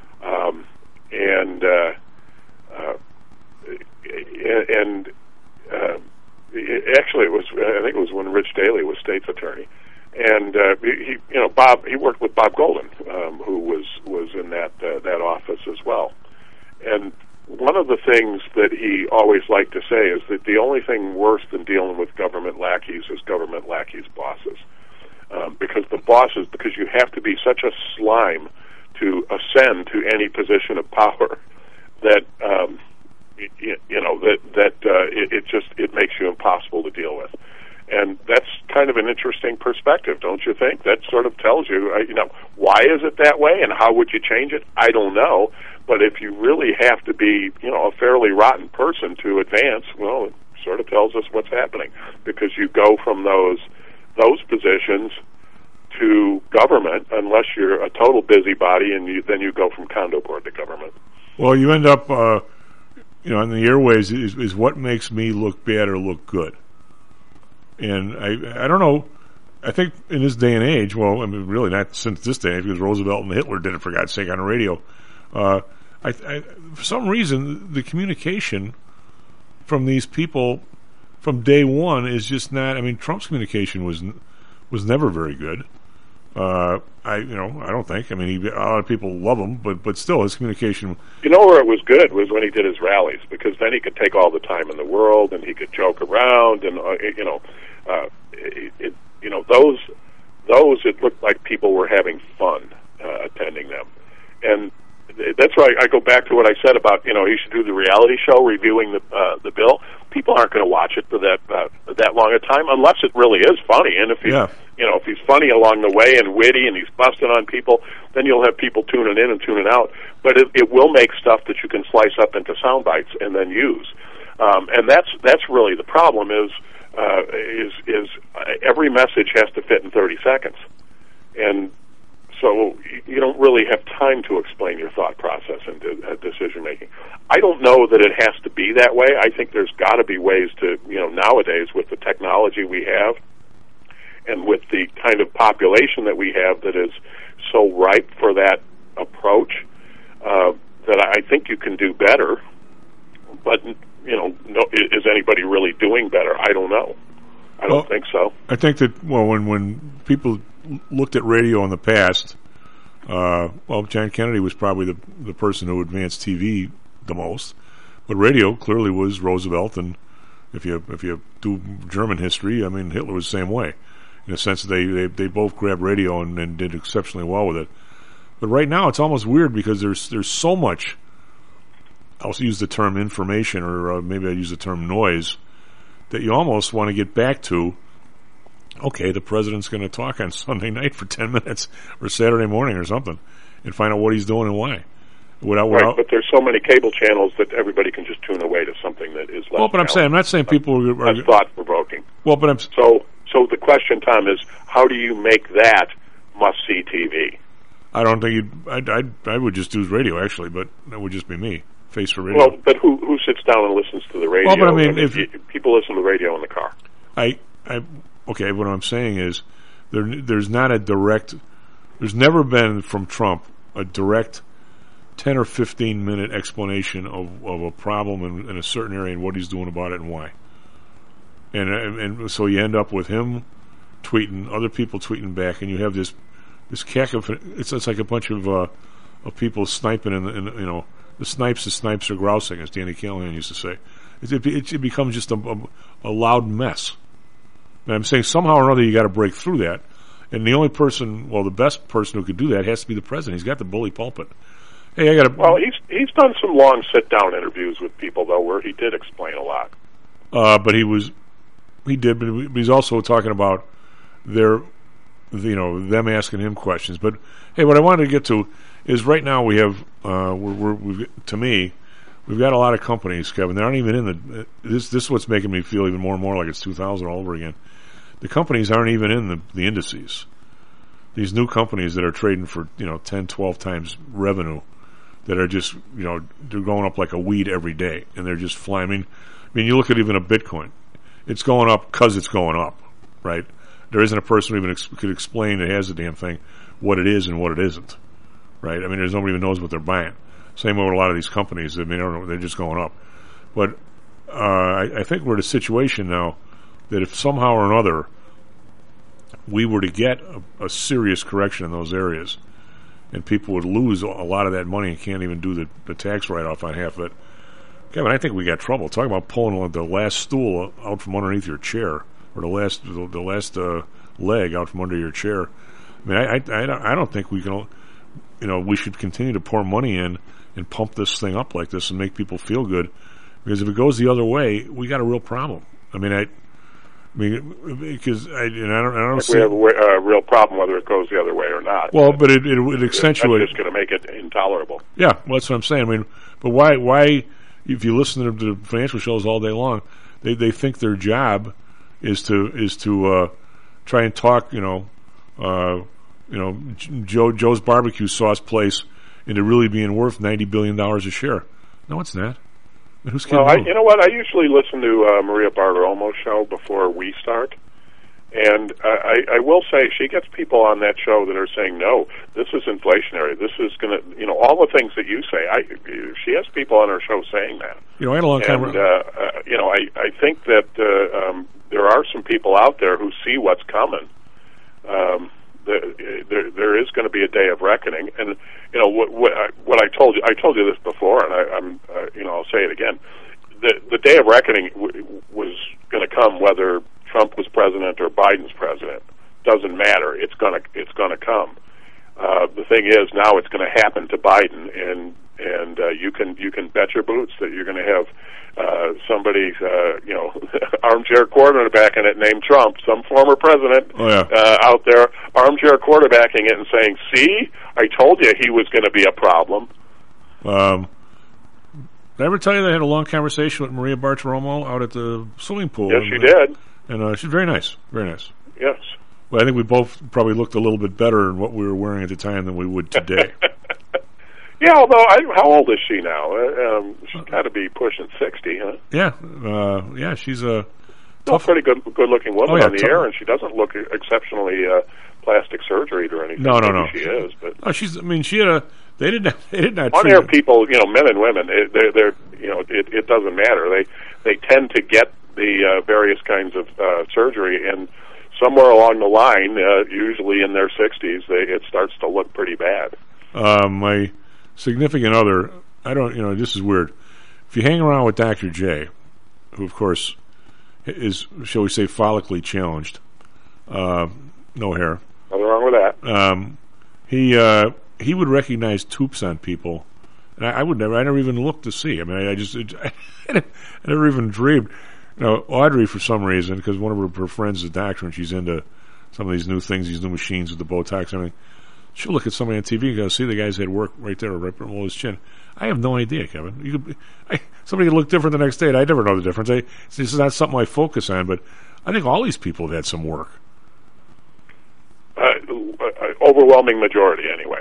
actually, I think it was when Rich Daley was state's attorney, and he worked with Bob Golden, who was in that office as well. And one of the things that he always liked to say is that the only thing worse than dealing with government lackeys is government lackeys' bosses, because you have to be such a slime to ascend to any position of power that it makes you impossible to deal with. And that's kind of an interesting perspective, don't you think? That sort of tells you, why is it that way, and how would you change it? I don't know. But if you really have to be, a fairly rotten person to advance, well, it sort of tells us what's happening, because you go from those positions to government, unless you're a total busybody, and then you go from condo board to government. Well, you end up, in the airways is what makes me look bad or look good. And I don't know, I think in this day and age, well, I mean, really not since this day and age, because Roosevelt and Hitler did it, for God's sake, on the radio. For some reason, the communication from these people from day one is just not, I mean, Trump's communication was never very good. I don't think. I mean, a lot of people love him, but still, his communication. Where it was good was when he did his rallies, because then he could take all the time in the world, and he could joke around, and those it looked like people were having fun attending them, and that's why I go back to what I said about he should do the reality show reviewing the bill. People aren't going to watch it for that long a time unless it really is funny, and if he's funny along the way and witty and he's busting on people, then you'll have people tuning in and tuning out. But it will make stuff that you can slice up into sound bites and then use. And that's really the problem is every message has to fit in 30 seconds. And so you don't really have time to explain your thought process and decision making. I don't know that it has to be that way. I think there's got to be ways to, nowadays with the technology we have, and with the kind of population that we have that is so ripe for that approach, that I think you can do better. But, is anybody really doing better? I don't know. I don't think so. I think that, when people looked at radio in the past, John Kennedy was probably the person who advanced TV the most. But radio clearly was Roosevelt, and if you do German history, I mean, Hitler was the same way. In a sense, they both grabbed radio and did exceptionally well with it. But right now, it's almost weird because there's so much. I'll use the term information, or maybe I use the term noise, that you almost want to get back to. Okay, the president's going to talk on Sunday night for 10 minutes or Saturday morning or something, and find out what he's doing and why. Right, but there's so many cable channels that everybody can just tune away to something that is less. Well, but I'm not saying people are thought provoking. Well, but So the question, Tom, is how do you make that must-see TV? I don't think I would just do radio, actually, but that would just be me, face for radio. Well, but who sits down and listens to the radio? Well, but I mean, if people listen to the radio in the car. Okay, what I'm saying is there's not a direct. There's never been from Trump a direct 10 or 15 minute explanation of a problem in a certain area and what he's doing about it and why. And so you end up with him tweeting, other people tweeting back, and you have this cacophony. It's like a bunch of people sniping, and the snipes are grousing, as Danny Callahan used to say. It becomes just a loud mess. And I'm saying somehow or other you got to break through that. And the only person, the best person who could do that has to be the president. He's got the bully pulpit. Hey, I got to. Well, he's done some long sit-down interviews with people though, where he did explain a lot. But he's also talking about them asking him questions. But hey, what I wanted to get to is right now we have we've got a lot of companies, Kevin. They aren't even in this is what's making me feel even more and more like it's 2000 all over again. The companies aren't even in the indices. These new companies that are trading for 10, 12 times revenue, that are just they're going up like a weed every day, and they're just flying. I mean, you look at even a Bitcoin. It's going up because it's going up, right? There isn't a person who even could explain that has the damn thing, what it is and what it isn't, right? I mean, there's nobody even knows what they're buying. Same with a lot of these companies. I mean, I don't know, they're just going up. But I think we're in a situation now that if somehow or another we were to get a serious correction in those areas, and people would lose a lot of that money and can't even do the tax write-off on half of it, Kevin, I think we got trouble. Talking about pulling the last stool out from underneath your chair, or the last leg out from under your chair. I mean, I don't think we can. we should continue to pour money in and pump this thing up like this and make people feel good. Because if it goes the other way, we got a real problem. Because I don't see... We have a real problem whether it goes the other way or not. Well, but it accentuates... It's just going to make it intolerable. Yeah, well, that's what I'm saying. But why? If you listen to the financial shows all day long, they think their job is to try and talk, Joe's barbecue sauce place into really being worth $90 billion a share. No, it's not. Who's kidding? You know what? I usually listen to Maria Bartiromo's show before we start, and I will say she gets people on that show that are saying, no, this is inflationary. This is going to, all the things that you say. She has people on her show saying that. I had a long time. And I think that there are some people out there who see what's coming. There is going to be a day of reckoning, and what I told you this before, and I'll say it again. The day of reckoning was going to come whether Trump was president or Biden's president. Doesn't matter. It's going to come. The thing is, now it's going to happen to Biden, and you can bet your boots that you're going to have somebody, armchair quarterbacking it named Trump, some former president out there armchair quarterbacking it and saying, "See, I told you he was going to be a problem." Did I ever tell you that I had a long conversation with Maria Bartiromo out at the swimming pool? Yes, you did. And she's very nice. Very nice. Yes. Well, I think we both probably looked a little bit better in what we were wearing at the time than we would today. Yeah, although, how old is she now? She's got to be pushing 60, huh? Yeah, she's a pretty good-looking woman on the air, and she doesn't look exceptionally plastic surgery or anything. No. She is, but she had a. They did not. On-air people, men and women, it doesn't matter. They tend to get the various kinds of surgery, and somewhere along the line, usually in their 60s, it starts to look pretty bad. My significant other, this is weird. If you hang around with Dr. J, who of course is, shall we say, follically challenged, no hair. Nothing wrong with that. He would recognize tubes on people, and I never even looked to see. I never even dreamed. Audrey, for some reason, because one of her friends is a doctor and she's into some of these new things, these new machines with the Botox and everything, she'll look at somebody on TV and go, see, the guy's head work right there, right below his chin. I have no idea, Kevin. Somebody could look different the next day, and I never know the difference. This is not something I focus on, but I think all these people have had some work. Overwhelming majority, anyway.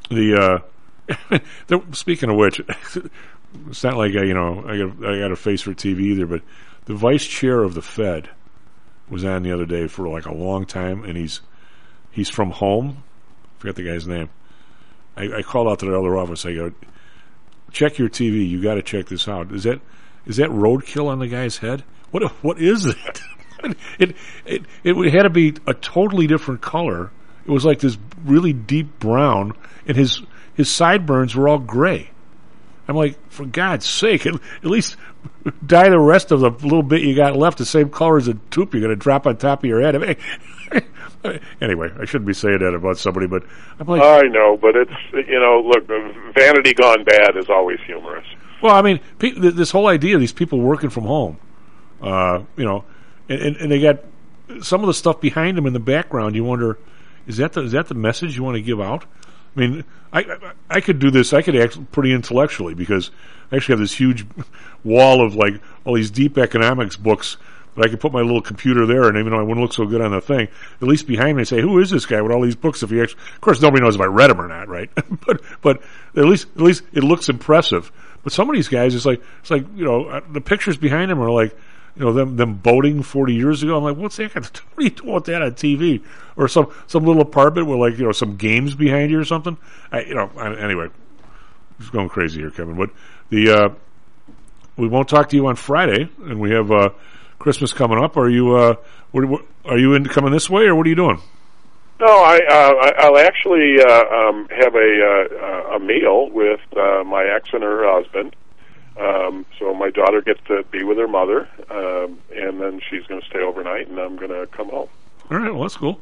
Speaking of which, it's not like I got a face for TV either, but the vice chair of the Fed was on the other day for like a long time, and he's from home. I forget the guy's name. I called out to the other office. I go, check your TV. You got to check this out. Is that roadkill on the guy's head? What is it? It had to be a totally different color. It was like this really deep brown, and his sideburns were all gray. I'm like, for God's sake, at least dye the rest of the little bit you got left the same color as a tube you're going to drop on top of your head. Anyway, I shouldn't be saying that about somebody, but I'm like... I know, but it's, look, vanity gone bad is always humorous. Well, this whole idea of these people working from home, and they got some of the stuff behind them in the background, you wonder... Is that the message you want to give out? I could do this. I could act pretty intellectually because I actually have this huge wall of like all these deep economics books that I could put my little computer there, and even though I wouldn't look so good on the thing, at least behind me, I say, "Who is this guy with all these books?" Of course, nobody knows if I read them or not, right? but at least it looks impressive. But some of these guys, it's like the pictures behind them are like. Them boating 40 years ago. I'm like, what's that? What are you doing with that on TV? Or some little apartment with some games behind you or something. Anyway, just going crazy here, Kevin. But we won't talk to you on Friday, and we have Christmas coming up. Are you into coming this way, or what are you doing? No, I'll actually have a meal with my ex and her husband. So my daughter gets to be with her mother, and then she's going to stay overnight, and I'm going to come home. All right, well, that's cool.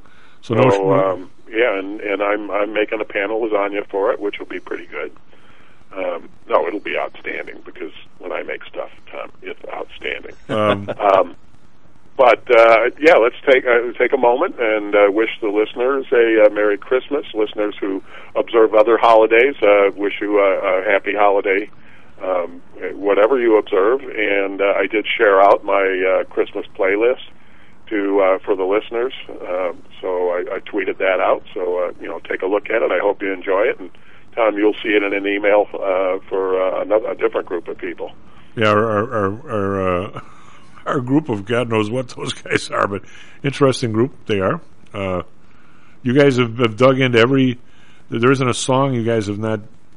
So yeah, and I'm making a pan of lasagna for it, which will be pretty good. No, it'll be outstanding because when I make stuff, it's outstanding. But yeah, let's take a moment and wish the listeners a Merry Christmas. Listeners who observe other holidays, wish you a happy holiday, whatever you observe. And I did share out my Christmas playlist for the listeners. So I tweeted that out. So take a look at it. I hope you enjoy it. And Tom, you'll see it in an email for a different group of people. Yeah, our group of God knows what those guys are, but interesting group they are. You guys have dug into there isn't a song you guys have not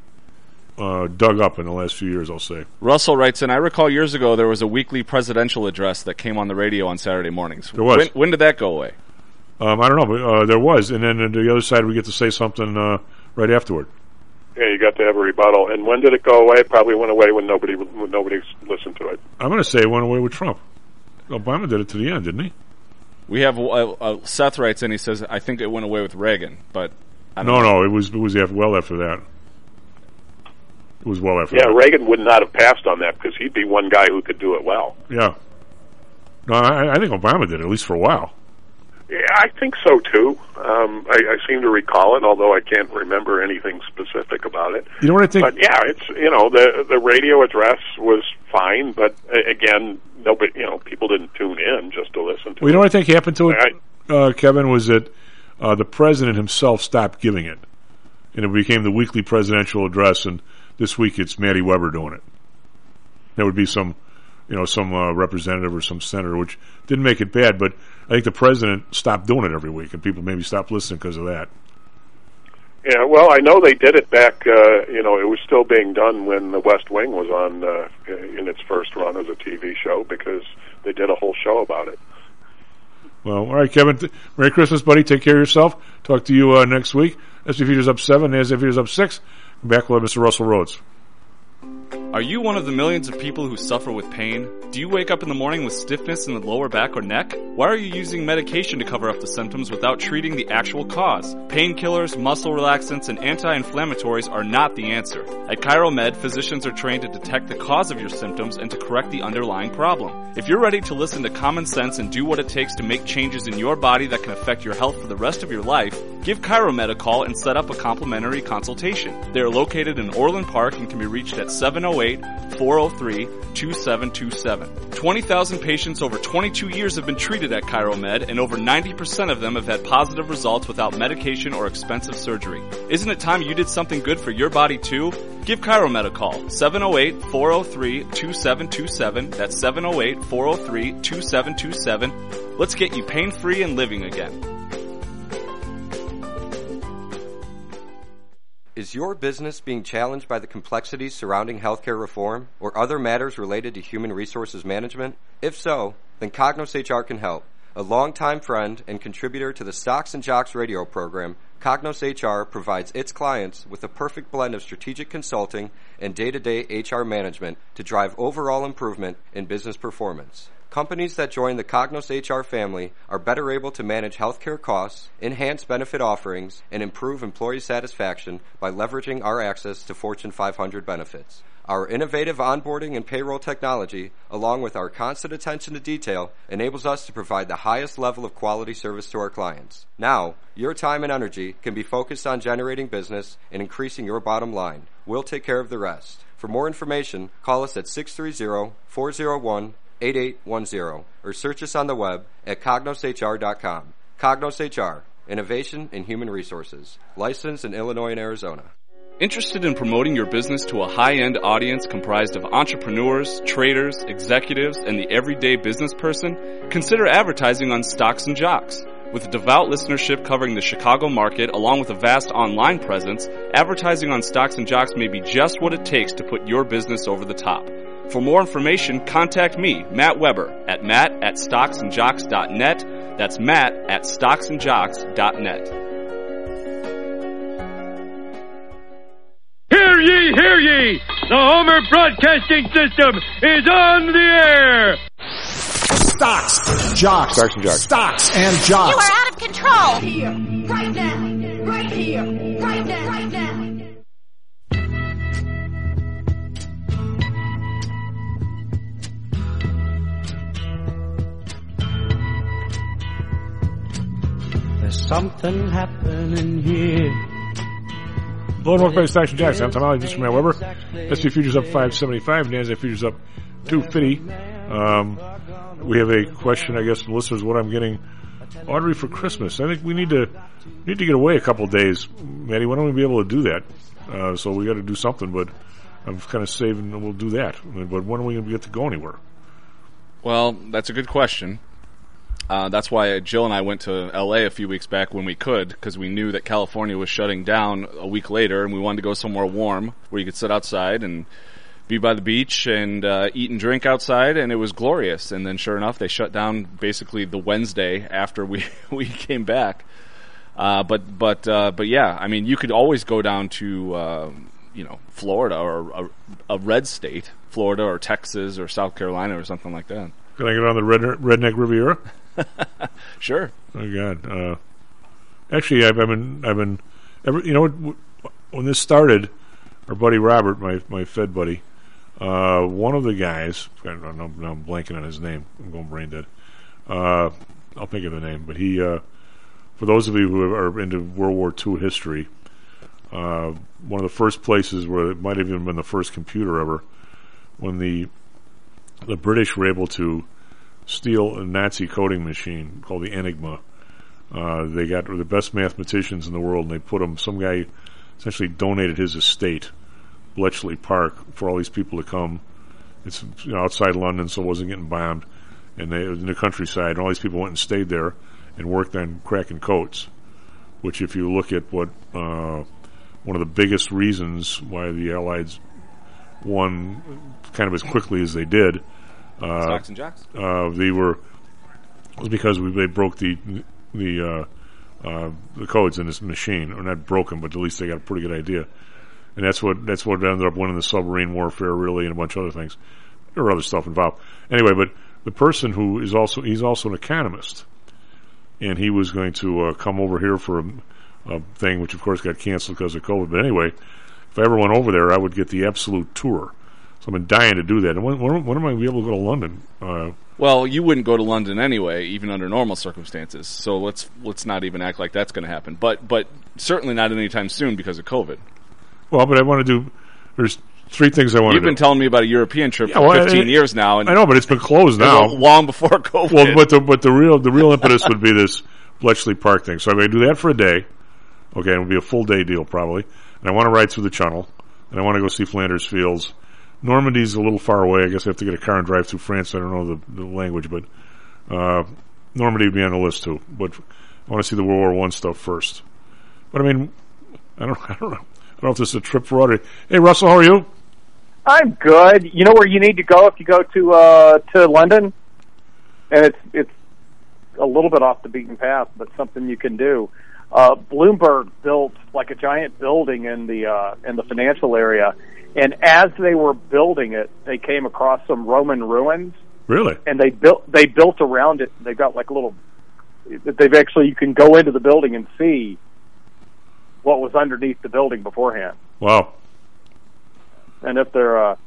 dug up in the last few years, I'll say. Russell writes in, I recall years ago there was a weekly presidential address that came on the radio on Saturday mornings. There was. When did that go away? I don't know, but there was. And then on the other side, we get to say something right afterward. Yeah, you got to have a rebuttal. And when did it go away? It probably went away when nobody listened to it. I'm going to say it went away with Trump. Obama did it to the end, didn't he? We have Seth writes in. He says, "I think it went away with Reagan," but I don't know. No, it was well after that. It was well after. Yeah, that. Reagan would not have passed on that because he'd be one guy who could do it well. Yeah. No, I think Obama did it, at least for a while. Yeah, I think so too. I seem to recall it, although I can't remember anything specific about it. You know what I think? But yeah, it's the radio address was fine, but again, nobody people didn't tune in just to listen to it. Well, you know what I think happened to it, Kevin, was that the president himself stopped giving it, and it became the weekly presidential address. And this week it's Matty Weber doing it. There would be some representative or some senator, which didn't make it bad, but I think the president stopped doing it every week, and people maybe stopped listening because of that. Yeah, well, I know they did it back, it was still being done when The West Wing was on in its first run as a TV show, because they did a whole show about it. Well, all right, Kevin, Merry Christmas, buddy. Take care of yourself. Talk to you next week. SP Futures up 7, NASDAQ Futures up 6. Back with Mr. Russell Rhodes. Are you one of the millions of people who suffer with pain? Do you wake up in the morning with stiffness in the lower back or neck? Why are you using medication to cover up the symptoms without treating the actual cause? Painkillers, muscle relaxants, and anti-inflammatories are not the answer. At ChiroMed, physicians are trained to detect the cause of your symptoms and to correct the underlying problem. If you're ready to listen to common sense and do what it takes to make changes in your body that can affect your health for the rest of your life, give ChiroMed a call and set up a complimentary consultation. They are located in Orland Park and can be reached at 708-403-2727. 20,000 patients over 22 years have been treated at ChiroMed, and over 90% of them have had positive results without medication or expensive surgery. Isn't it time you did something good for your body too? Give ChiroMed a call, 708-403-2727. That's 708-403-2727. Let's get you pain-free and living again. Is your business being challenged by the complexities surrounding healthcare reform or other matters related to human resources management? If so, then Cognos HR can help. A longtime friend and contributor to the Stocks and Jocks radio program, Cognos HR provides its clients with a perfect blend of strategic consulting and day-to-day HR management to drive overall improvement in business performance. Companies that join the Cognos HR family are better able to manage healthcare costs, enhance benefit offerings, and improve employee satisfaction by leveraging our access to Fortune 500 benefits. Our innovative onboarding and payroll technology, along with our constant attention to detail, enables us to provide the highest level of quality service to our clients. Now, your time and energy can be focused on generating business and increasing your bottom line. We'll take care of the rest. For more information, call us at 630-401-8810 or search us on the web at cognoshr.com. Cognos HR, innovation in human resources. Licensed in Illinois and Arizona. Interested in promoting your business to a high-end audience comprised of entrepreneurs, traders, executives, and the everyday business person? Consider advertising on Stocks and Jocks. With a devout listenership covering the Chicago market along with a vast online presence, advertising on Stocks and Jocks may be just what it takes to put your business over the top. For more information, contact me, Matt Weber, at matt@stocksandjocks.net. That's matt@stocksandjocks.net. Hear ye, hear ye! The Homer Broadcasting System is on the air! Stocks, Jocks. Stocks and Jocks. Stocks and Jocks. You are out of control! control. Here, right now, right here, right now, right now. There's something happening here. Hello and welcome back to Stocks and Jocks. I'm Tom Alley, this is Matt Weber. S&P futures up 575, NASDAQ futures up 250. We have a question, I guess, from listeners, what I'm getting Audrey for Christmas. I think we need to get away a couple days. Maddie, why don't we be able to do that? So we got to do something, but I'm kind of saving, and we'll do that. But when are we going to get to go anywhere? Well, that's a good question. That's why Jill and I went to L.A. a few weeks back when we could, because we knew that California was shutting down a week later, and we wanted to go somewhere warm where you could sit outside and be by the beach and eat and drink outside, and it was glorious. And then, sure enough, they shut down basically the Wednesday after we came back. But yeah, I mean, you could always go down to Florida or a red state, Florida or Texas or South Carolina or something like that. Can I get on the Redneck Riviera? Sure. Oh God. Actually, I've been when this started, our buddy Robert, my Fed buddy, one of the guys, now I'm blanking on his name. I'm going brain dead. I'll think of the name, but he, for those of you who are into World War II history, one of the first places where it might have even been the first computer ever, when the British were able to steal a Nazi coding machine called the Enigma. They got the best mathematicians in the world, and they put them. Some guy essentially donated his estate, Bletchley Park, for all these people to come. It's outside London, so it wasn't getting bombed, and it was in the countryside. And all these people went and stayed there and worked on cracking codes. Which, if you look at what one of the biggest reasons why the Allies won kind of as quickly as they did. Stocks and Jocks. Was because they broke the codes in this machine, or not broken, but at least they got a pretty good idea, and that's what ended up winning the submarine warfare, really, and a bunch of other things. There were other stuff involved. Anyway, but the person who is he's also an economist, and he was going to come over here for a thing, which of course got canceled because of COVID. But anyway, if I ever went over there, I would get the absolute tour. So I've been dying to do that. And when am I going to be able to go to London? Well, you wouldn't go to London anyway, even under normal circumstances. So let's not even act like that's going to happen. But certainly not anytime soon because of COVID. Well, but I want to do. There's three things I want to do. You've been telling me about a European trip for 15 years now. And I know, but it's been closed now. Long before COVID. Well, but the real impetus would be this Bletchley Park thing. So I'm going to do that for a day. Okay, it'll be a full day deal probably. And I want to ride through the Channel. And I want to go see Flanders Fields. Normandy's a little far away. I guess I have to get a car and drive through France. I don't know the language, but Normandy would be on the list too. But I want to see the World War I stuff first. But I mean, I don't know. I don't know if this is a trip for Audrey. Hey, Russell, how are you? I'm good. You know where you need to go if you go to London, and it's a little bit off the beaten path, but something you can do. Bloomberg built like a giant building in the financial area. And as they were building it, they came across some Roman ruins. Really? And they built around it. They've got like a little. You can go into the building and see what was underneath the building beforehand. Wow. And if they're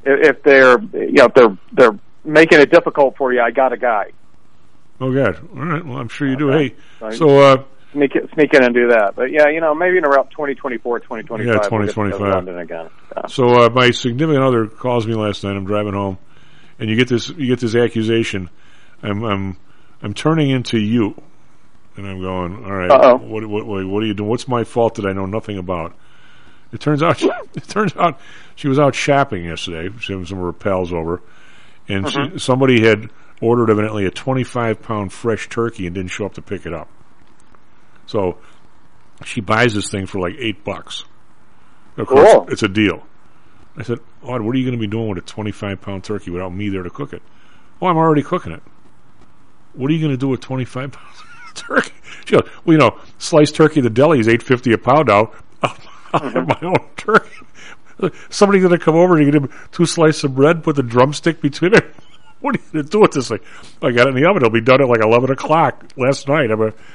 making it difficult for you, I got a guy. Oh God! All right. Well, I'm sure you do. Hey, so. Sneak in and do that. But yeah, maybe in around 2024, 2025. Yeah, 2025. We'll London again. So my significant other calls me last night. I'm driving home, and you get this accusation. I'm turning into you, and I'm going, all right. Uh-oh. What are you doing? What's my fault that I know nothing about? It turns out she was out shopping yesterday. She had some of her pals over, and somebody had ordered evidently a 25-pound fresh turkey and didn't show up to pick it up. So she buys this thing for like $8. Of course, it's a deal. I said, "Aud, what are you going to be doing with a 25-pound turkey without me there to cook it?" "Oh, I'm already cooking it." "What are you going to do with 25 pounds of turkey?" She goes, "Well, sliced turkey at the deli is $8.50 a pound now. I'll have my own turkey." Somebody's going to come over and you get him 2 slices of bread, put the drumstick between it. What are you going to do with this thing? I got it in the oven. It'll be done at like 11 o'clock last night.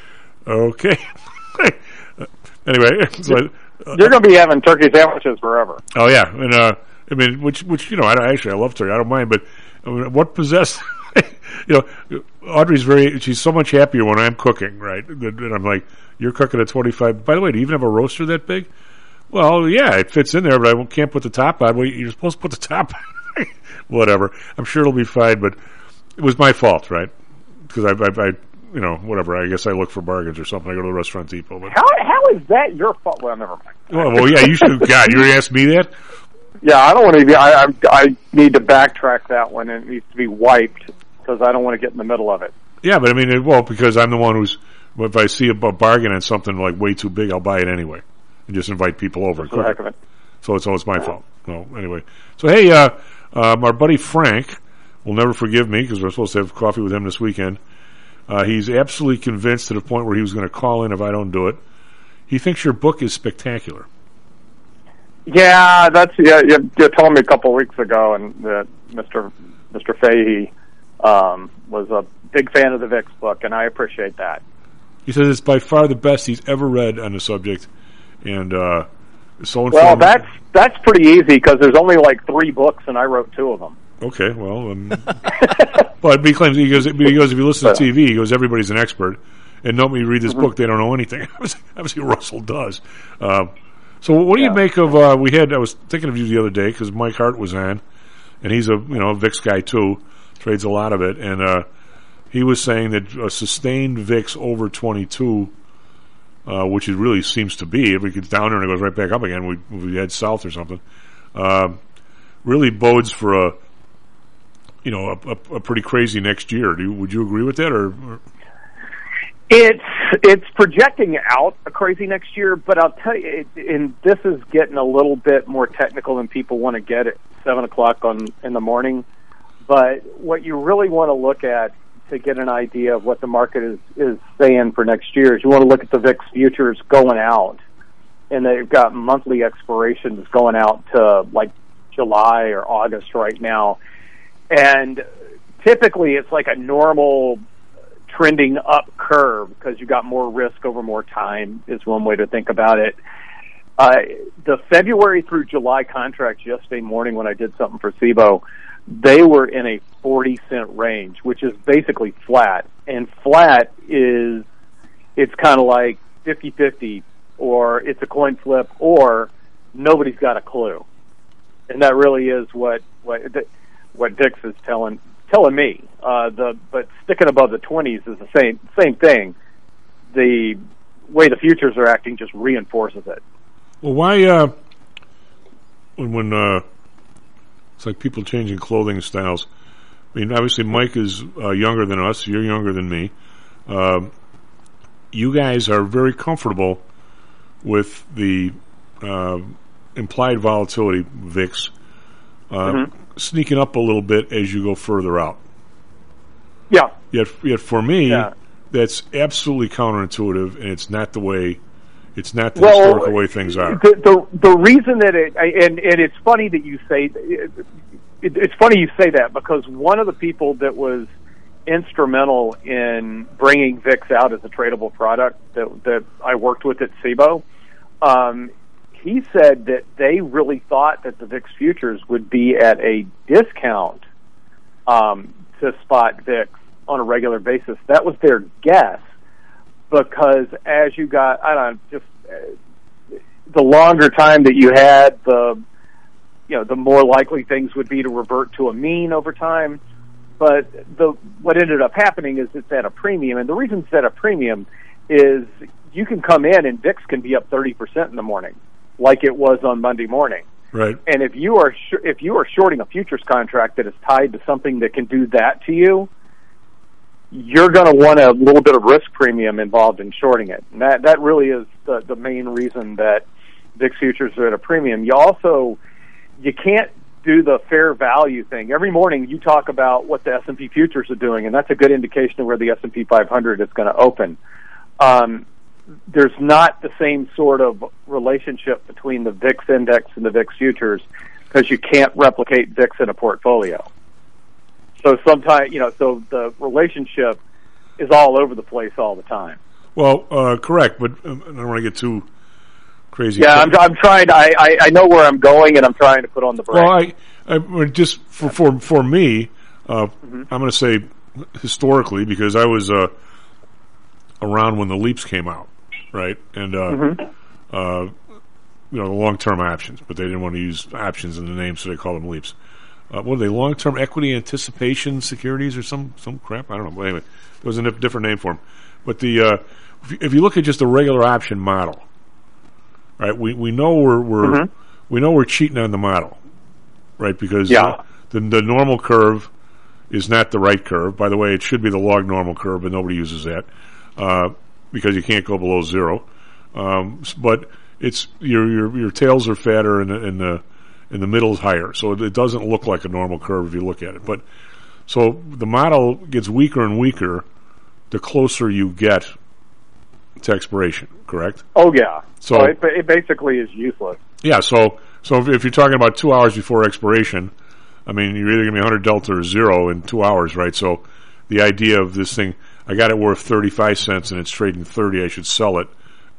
Okay. Anyway, so, you're going to be having turkey sandwiches forever. Oh yeah, and I mean, which I love turkey. I don't mind, but I mean, what possessed? Audrey's she's so much happier when I'm cooking, right? And I'm like, you're cooking at 25. By the way, do you even have a roaster that big? Well, yeah, it fits in there, but I can't put the top on. Well, you're supposed to put the top on. Whatever. I'm sure it'll be fine, but it was my fault, right? Because I whatever. I guess I look for bargains or something. I go to the Restaurant Depot. But how is that your fault? Well, never mind. Well, yeah, you should. God, you're going to ask me that? Yeah, I don't want to be. I need to backtrack that one. It needs to be wiped because I don't want to get in the middle of it. Yeah, but I mean, because I'm the one who's. If I see a bargain on something like way too big, I'll buy it anyway and just invite people over. That's the heck of it. So it's my fault. No, anyway. So hey, our buddy Frank will never forgive me because we're supposed to have coffee with him this weekend. He's absolutely convinced to the point where he was going to call in if I don't do it. He thinks your book is spectacular. Yeah, you're telling me a couple of weeks ago, and that Mr. Fahey was a big fan of the Vicks book, and I appreciate that. He says it's by far the best he's ever read on the subject, and so well, that's pretty easy because there's only like 3 books, and I wrote 2 of them. Okay, well, but he claims he goes if you listen to TV, he goes everybody's an expert, and nobody read this book, they don't know anything. Obviously, Russell does. So what do you make of? I was thinking of you the other day because Mike Hart was on, and he's a VIX guy too, trades a lot of it, and he was saying that a sustained VIX over 22, which it really seems to be, if it gets down there and it goes right back up again, we head south or something, really bodes for a pretty crazy next year. Would you agree with that, or? It's projecting out a crazy next year, but I'll tell you, and this is getting a little bit more technical than people want to get at 7:00 in the morning. But what you really want to look at to get an idea of what the market is saying for next year is you want to look at the VIX futures going out, and they've got monthly expirations going out to like July or August right now, and typically it's like a normal trending up curve because you got more risk over more time is one way to think about it. The February through July contracts yesterday morning when I did something for SIBO, they were in a 40-cent range, which is basically flat. And flat is, it's kind of like 50-50, or it's a coin flip, or nobody's got a clue. And that really is what Dix is telling me. But sticking above the 20s is the same thing. The way the futures are acting just reinforces it. Well, why when it's like people changing clothing styles? I mean, obviously Mike is younger than us. You're younger than me. You guys are very comfortable with the implied volatility VIX sneaking up a little bit as you go further out. Yeah. Yet for me, that's absolutely counterintuitive, and it's not the way. It's not the historical way things are. The reason that and it's funny that you say it's funny you say that because one of the people that was instrumental in bringing VIX out as a tradable product that I worked with at SIBO, he said that they really thought that the VIX futures would be at a discount to spot VIX on a regular basis. That was their guess. Because as you got, the longer time that you had, the more likely things would be to revert to a mean over time. But what ended up happening is it's at a premium, and the reason it's at a premium is you can come in and VIX can be up 30% in the morning, like it was on Monday morning. Right. And if you are shorting a futures contract that is tied to something that can do that to you, you're going to want a little bit of risk premium involved in shorting it. And that really is the main reason that VIX futures are at a premium. You can't do the fair value thing. Every morning you talk about what the S&P futures are doing, and that's a good indication of where the S&P 500 is going to open. There's not the same sort of relationship between the VIX index and the VIX futures because you can't replicate VIX in a portfolio. So sometimes, so the relationship is all over the place all the time. Well, correct, but I don't want to get too crazy. Yeah, I'm trying. I know where I'm going, and I'm trying to put on the brake. Well, I just for me, I'm going to say historically, because I was around when the leaps came out, right? And the long-term options, but they didn't want to use options in the name, so they call them leaps. What are they? Long-term equity anticipation securities or some crap? I don't know. But anyway, there was a different name for them. But if you look at just a regular option model, right? We know we're cheating on the model, right? Because the normal curve is not the right curve. By the way, it should be the log normal curve, but nobody uses that because you can't go below zero. But it's your tails are fatter and the middle is higher, so it doesn't look like a normal curve if you look at it. But so the model gets weaker and weaker the closer you get to expiration. Correct? Oh yeah. So it basically is useless. Yeah. So if you're talking about 2 hours before expiration, I mean you're either going to be 100 delta or zero in 2 hours, right? So the idea of this thing, I got it worth 35 cents and it's trading 30, I should sell it.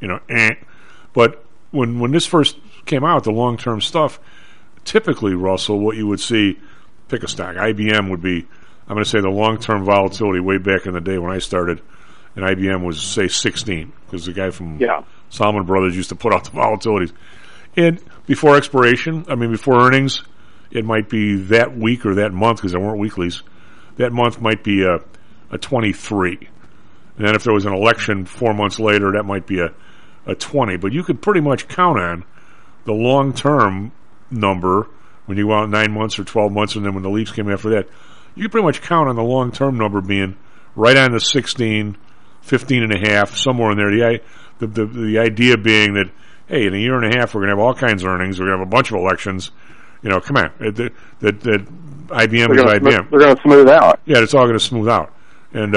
But when this first came out, the long-term stuff, typically, Russell, what you would see, pick a stock. IBM would be, I'm going to say the long-term volatility way back in the day when I started, and IBM was, say, 16, because the guy from Salomon Brothers used to put out the volatilities. And before expiration, before earnings, it might be that week or that month, because there weren't weeklies, that month might be a 23. And then if there was an election 4 months later, that might be a 20. But you could pretty much count on the long-term number when you go out 9 months or 12 months, and then when the leaps came after that, you could pretty much count on the long-term number being right on the 16, 15 and a half, somewhere in there. The idea being that, hey, in a year and a half, we're going to have all kinds of earnings. We're going to have a bunch of elections. Come on. That IBM is IBM. They're going to smooth out. Yeah, it's all going to smooth out. And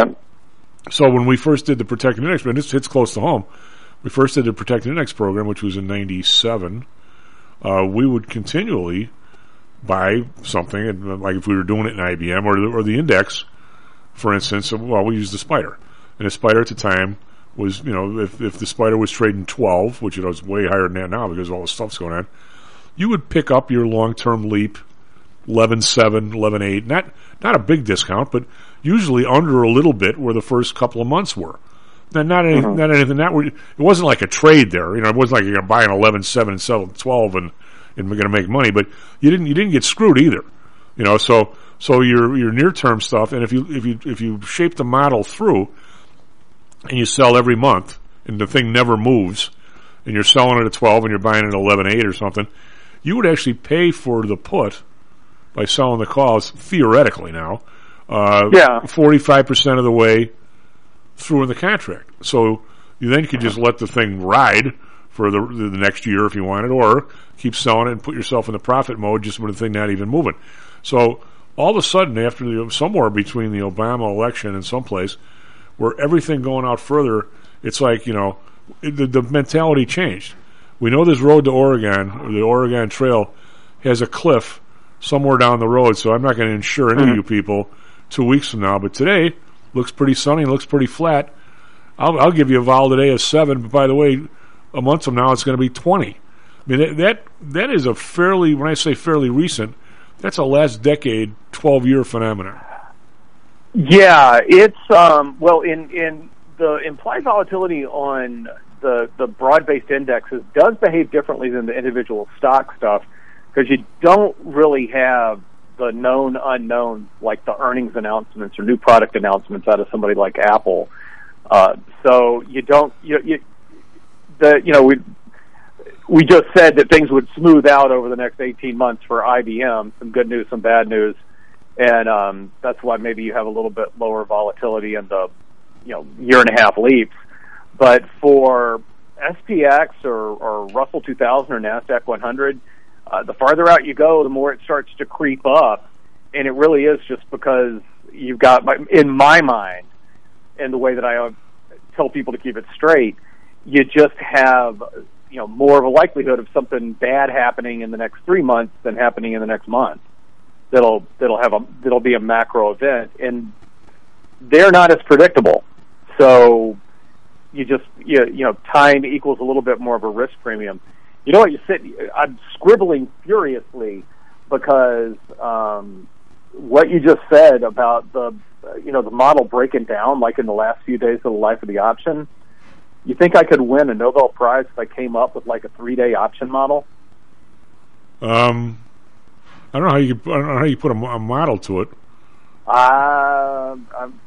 so when we first did the Protected Index, and this hits close to home, we first did the Protected Index program, which was in 97. We would continually buy something, like if we were doing it in IBM or the index, for instance. Well, we used the Spider, and the Spider at the time was, if the Spider was trading 12, which is way higher than that now because all the stuff's going on, you would pick up your long-term leap 11.7, 11.8, not a big discount, but usually under a little bit where the first couple of months were. Not anything. It wasn't like a trade there. It wasn't like you're going to buy an 11.7 and sell 12 and we're going to make money. But you didn't get screwed either. So your near term stuff. And if you shape the model through and you sell every month and the thing never moves and you're selling it at 12 and you're buying it at 11.8 or something, you would actually pay for the put by selling the calls theoretically now. 45% of the way through in the contract. So you then could just let the thing ride for the next year if you wanted, or keep selling it and put yourself in the profit mode just with the thing not even moving. So all of a sudden, after somewhere between the Obama election and someplace where everything going out further, it's like, the mentality changed. We know this road to Oregon, or the Oregon Trail, has a cliff somewhere down the road, so I'm not going to insure any of you people 2 weeks from now, but today looks pretty sunny, looks pretty flat. I'll give you a vol today of 7, but by the way, a month from now it's going to be 20. That is a fairly, when I say fairly recent, that's a last decade, 12-year phenomenon. Yeah, it's in the implied volatility on the broad-based indexes does behave differently than the individual stock stuff, because you don't really have the known unknowns like the earnings announcements or new product announcements out of somebody like Apple. So you don't, we just said that things would smooth out over the next 18 months for IBM, some good news, some bad news, and that's why maybe you have a little bit lower volatility in the year and a half leaps. But for SPX or Russell 2000 or NASDAQ 100, the farther out you go, the more it starts to creep up, and it really is just because you've got, in my mind, and the way that I tell people to keep it straight, you just have more of a likelihood of something bad happening in the next 3 months than happening in the next month. That'll be a macro event, and they're not as predictable. So time equals a little bit more of a risk premium. You know what? I'm scribbling furiously because what you just said about the model breaking down, like in the last few days of the life of the option. You think I could win a Nobel Prize if I came up with like a 3-day option model? I don't know how you put a model to it. I'm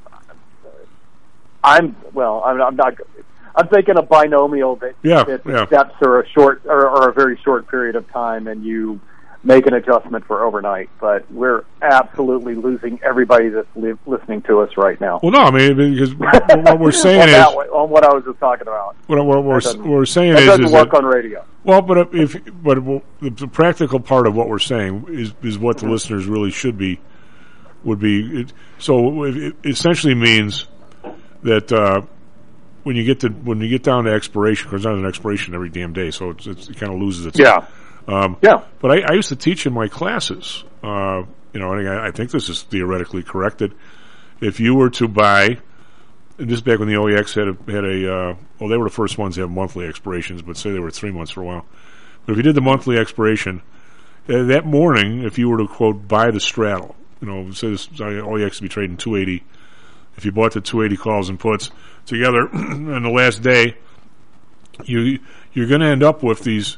not. I'm thinking a binomial that steps are a short or a very short period of time, and you make an adjustment for overnight. But we're absolutely losing everybody that's listening to us right now. Well, no, I mean, because what we're saying is on what I was just talking about. What we're saying that is doesn't work on radio. Well, but the practical part of what we're saying is what the listeners really would be. So it essentially means that when you get down to expiration, because there's an expiration every damn day, so it kind of loses its But I used to teach in my classes, and I think this is theoretically correct, that if you were to buy, and this is back when the OEX had a they were the first ones to have monthly expirations, but say they were 3 months for a while. But if you did the monthly expiration, that morning, if you were to, quote, buy the straddle, say this OEX to be trading 280, if you bought the 280 calls and puts together on the last day, you're going to end up with these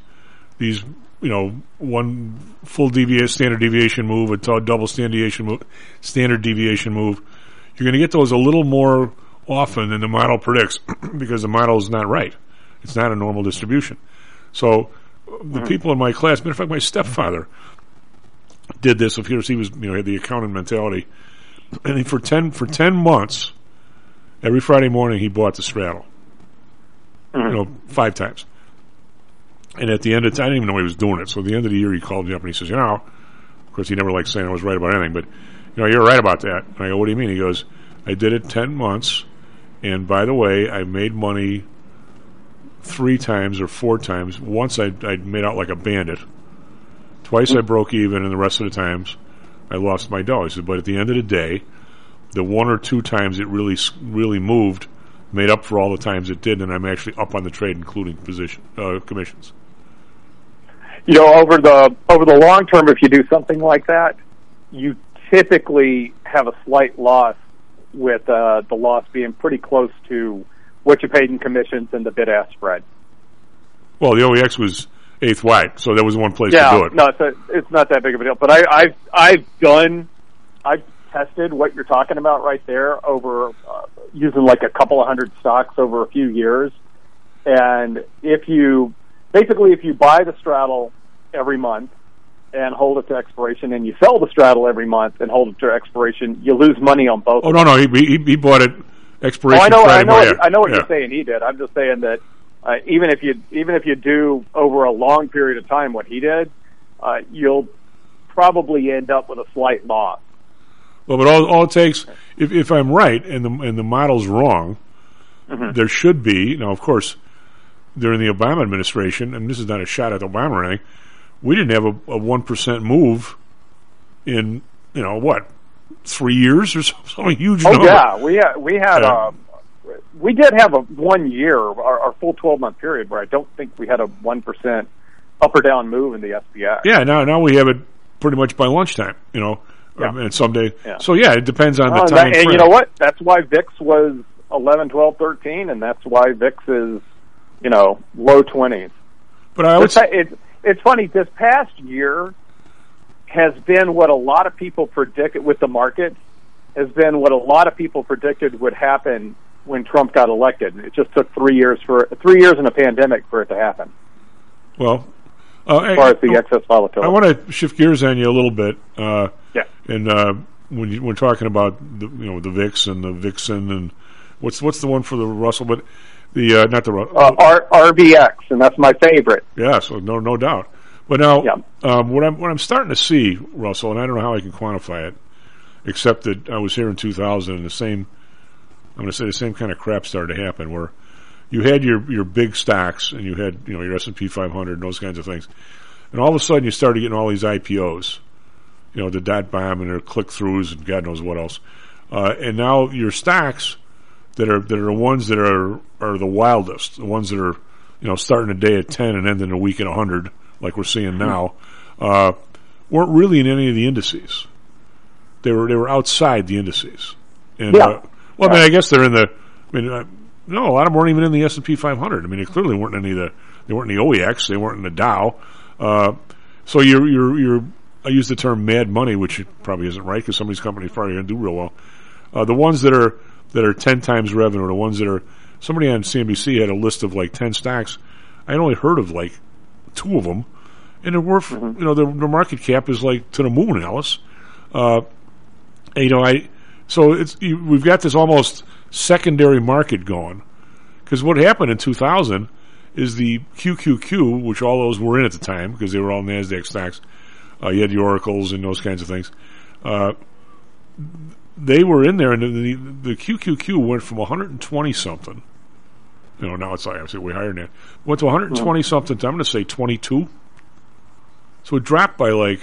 one full standard deviation move, a double standard deviation move. You're going to get those a little more often than the model predicts because the model is not right. It's not a normal distribution. So the people in my class, matter of fact, my stepfather did this. Of course, he was had the accountant mentality, and for 10 months, every Friday morning he bought the straddle. 5 times. And at the end of the time, I didn't even know he was doing it. So at the end of the year, he called me up and he says, of course, he never liked saying I was right about anything, but, you're right about that. And I go, what do you mean? He goes, I did it 10 months, and by the way, I made money 3 times or 4 times. Once I made out like a bandit. Twice I broke even, and the rest of the times I lost my dough. He said, but at the end of the day, the 1 or 2 times it really moved made up for all the times it did, and I'm actually up on the trade, including commissions. Over the long term, if you do something like that, you typically have a slight loss, with the loss being pretty close to what you paid in commissions and the bid-ask spread. Well, the OEX was 1/8 wide, so there was one place to do it. No, it's not that big of a deal. But I've tested what you're talking about right there over using like a couple of hundred stocks over a few years, and if you buy the straddle every month and hold it to expiration, and you sell the straddle every month and hold it to expiration, you lose money on both. Oh no, he bought it expiration. I know what you're saying. He did. I'm just saying that even if you do over a long period of time what he did, you'll probably end up with a slight loss. Well, but all it takes, if I'm right and the model's wrong, there should be. Now, of course, during the Obama administration, and this is not a shot at Obama or anything, we didn't have a 1% move in 3 years or something huge. Oh yeah, we did have a 1 year, our full 12-month period, where I don't think we had a 1% up or down move in the SPX. Yeah, now we have it pretty much by lunchtime. And someday. Yeah. So yeah, it depends on the time frame. And you know what? That's why VIX was 11, 12, 13, and that's why VIX is low 20s. But I would say it's funny. This past year has been what a lot of people predicted with the market. Has been what a lot of people predicted would happen when Trump got elected. It just took 3 years in a pandemic for it to happen. Well, as far as the excess volatility, I want to shift gears on you a little bit. And when we're talking about the VIX and the Vixen and what's the one for the Russell, but the not the RBX, and that's my favorite. Yeah, so no doubt. But now what I'm starting to see, Russell, and I don't know how I can quantify it, except that I was here in 2000 and I'm going to say the same kind of crap started to happen where you had your big stocks and you had your S&P 500 and those kinds of things, and all of a sudden you started getting all these IPOs, the dot bomb and their click-throughs and God knows what else, and now your stocks that are the ones that are the wildest, the ones that are, starting a day at 10 and ending a week at 100, like we're seeing now, weren't really in any of the indices. They were outside the indices. And, I mean, I guess they're in the. No, a lot of them weren't even in the S&P 500. I mean, they clearly weren't in they weren't in the OEX. They weren't in the Dow. So you're. I use the term mad money, which probably isn't right because some of these companies probably going to do real well. The ones that are 10 times revenue, the ones that are. Somebody on CNBC had a list of like 10 stocks. I had only heard of like 2 of them, and they're worth. The market cap is like to the moon, Alice. So we've got this almost secondary market going, because what happened in 2000 is the QQQ, which all those were in at the time because they were all NASDAQ stocks. You had the Oracles and those kinds of things. They were in there, and the QQQ went from 120 something. Now it's obviously way higher than that. Went to 120 something. I'm going to say 22. So it dropped by like,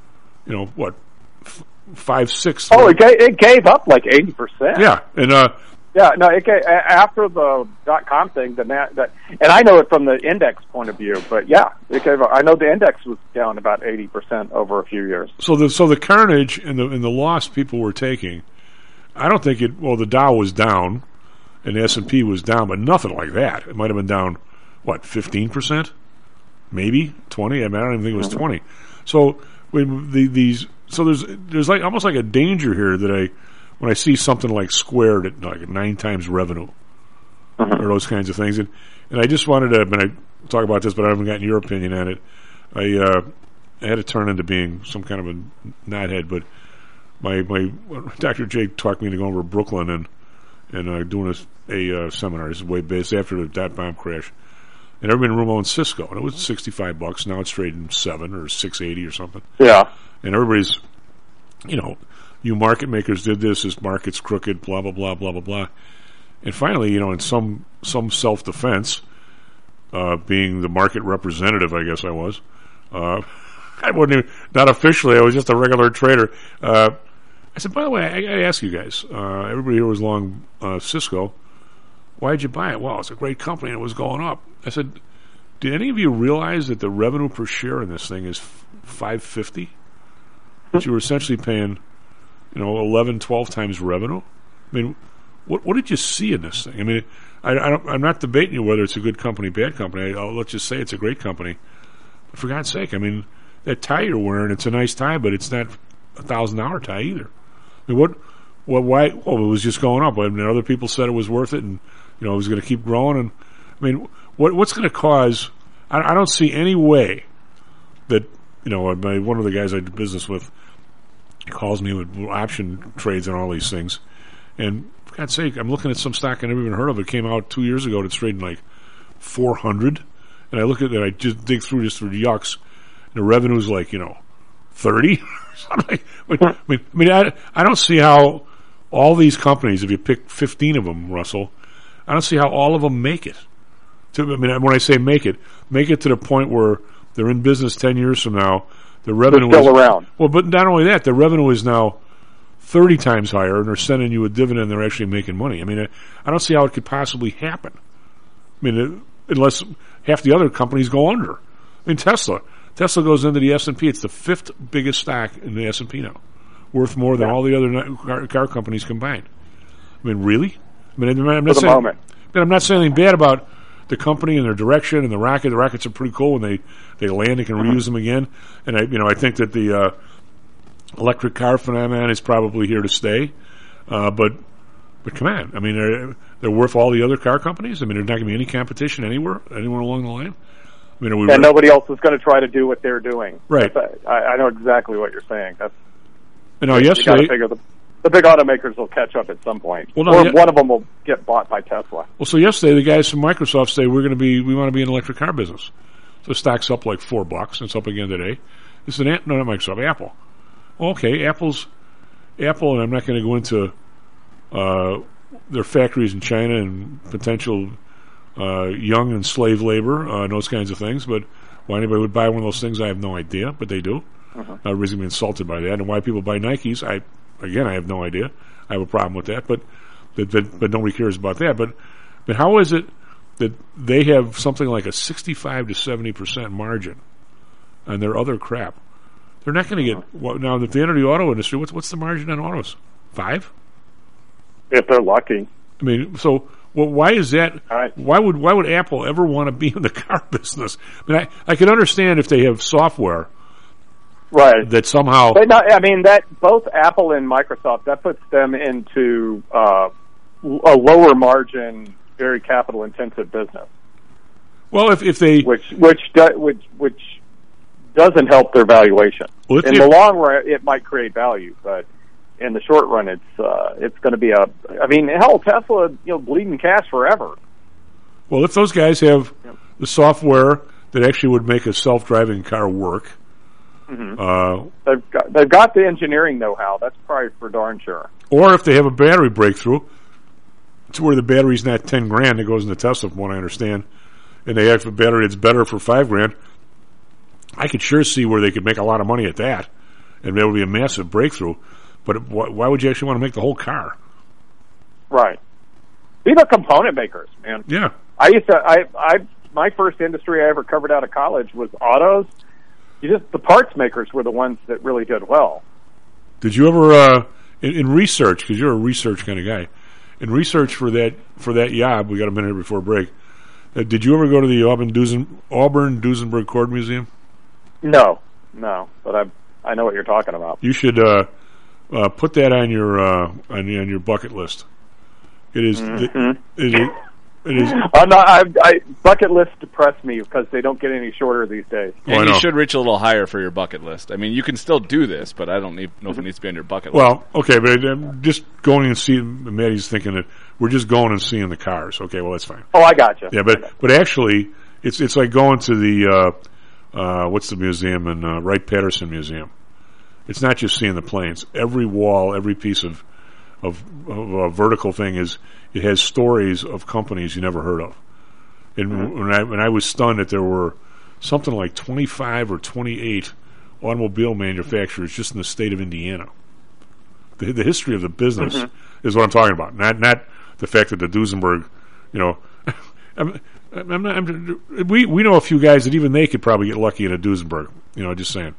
5, 6. Oh, it gave up like 80%. Yeah, and it gave, after the .com thing, and I know it from the index point of view, but yeah, it gave up. I know the index was down about 80% over a few years. So the carnage and the loss people were taking, I don't think it. Well, the Dow was down, and the S&P was down, but nothing like that. It might have been down 15%, maybe 20. I mean, I don't even think it was 20. So when So there's like almost like a danger here that when I see something like Squared at like 9 times revenue or those kinds of things, and I just wanted to. I talk about this, but I haven't gotten your opinion on it. I had to turn into being some kind of a knothead, but my Dr. J talked me into going over to Brooklyn and doing a seminar. This is way based after the .bomb crash, and everybody in the room owned Cisco, and it was $65. Now it's trading $7 or $6.80 or something. Yeah. And everybody's, you market makers did this market's crooked, blah, blah, blah, blah, blah, blah. And finally, in some self-defense, being the market representative, I guess I was, I wasn't even, not officially, I was just a regular trader. I said, by the way, I got to ask you guys, everybody here was long Cisco. Why did you buy it? Well, it's a great company and it was going up. I said, did any of you realize that the revenue per share in this thing is $5.50? That you were essentially paying, 11, 12 times revenue. I mean, what did you see in this thing? I mean, I'm not debating you whether it's a good company, bad company. I'll let you say it's a great company. But for God's sake, I mean, that tie you're wearing, it's a nice tie, but it's not a $1,000 tie either. I mean, why? Well, it was just going up. I mean, other people said it was worth it, and it was going to keep growing. And I mean, what's going to cause? I don't see any way that. One of the guys I do business with calls me with option trades and all these things. And for God's sake, I'm looking at some stock I never even heard of. It came out 2 years ago and it's trading like 400. And I look at it, I just dig through just for the yucks. And the revenue's like, 30. I don't see how all these companies, if you pick 15 of them, Russell, I don't see how all of them make it. When I say make it to the point where they're in business 10 years from now. The revenue they're still around. Well, but not only that, the revenue is now 30 times higher, and they're sending you a dividend. They're actually making money. I mean, I don't see how it could possibly happen. I mean, unless half the other companies go under. I mean, Tesla goes into the S&P. It's the 5th biggest stock in the S&P now, worth more than all the other car companies combined. I mean, really? I mean, I'm not saying. But I'm not saying anything bad about the company and their direction and the rocket. The rockets are pretty cool when they land. They can reuse them again. And I think that the electric car phenomenon is probably here to stay. But come on, I mean they're worth all the other car companies. I mean, there's not going to be any competition anywhere along the line. I mean, and nobody else is going to try to do what they're doing. Right. I know exactly what you're saying. Yesterday. The big automakers will catch up at some point. Well, no, or one of them will get bought by Tesla. Well, so yesterday the guys from Microsoft say we want to be in the electric car business. So the stock's up like $4. It's up again today. It's not Microsoft, Apple. Okay, Apple, and I'm not going to go into their factories in China and potential young and slave labor and those kinds of things. But why anybody would buy one of those things, I have no idea. But they do. I'm reasonably insulted by that. And why people buy Nikes, I have no idea. I have a problem with that. But But nobody cares about that. But how is it that they have something like a 65 to 70% margin on their other crap? They're not going to get now. If they enter the auto industry, what's the margin on autos? 5? If they're lucky. I mean, so why is that? Right. Why would Apple ever want to be in the car business? I mean, I can understand if they have software, right? That somehow. But no, I mean that both Apple and Microsoft, that puts them into a lower margin, very capital intensive business. Well, if they which doesn't help their valuation. Well, in the long run, it might create value, but in the short run, it's going to be I mean, hell, Tesla, bleeding cash forever. Well, if those guys have the software that actually would make a self-driving car work, they've got the engineering know-how. That's probably for darn sure. Or if they have a battery breakthrough, to where the battery's not $10,000 that goes in the Tesla, from what I understand, and they have a battery that's better for $5,000. I could sure see where they could make a lot of money at that, and there would be a massive breakthrough. But why would you actually want to make the whole car? Right. These are component makers, man. Yeah. My first industry I ever covered out of college was autos. The parts makers were the ones that really did well. Did you ever, in research, because you're a research kind of guy, in research for that job, we got a minute before break, did you ever go to the Auburn Duesenberg Cord Museum? No, but I know what you're talking about. You should put that on your bucket list. It is. It is. Bucket lists depress me because they don't get any shorter these days. And you should reach a little higher for your bucket list. I mean, you can still do this, but I don't know if it needs to be on your bucket list. Well, okay, but just going and seeing. Maddie's thinking that we're just going and seeing the cars. Okay, well that's fine. Oh, I got you. Yeah, but actually, it's like going to the what's the museum in Wright-Patterson Museum. It's not just seeing the planes. Every wall, every piece of a vertical thing it has stories of companies you never heard of. And when I was stunned that there were something like 25 or 28 automobile manufacturers just in the state of Indiana. The history of the business is what I'm talking about. Not the fact that the Duesenberg, we know a few guys that even they could probably get lucky in a Duesenberg. Just saying.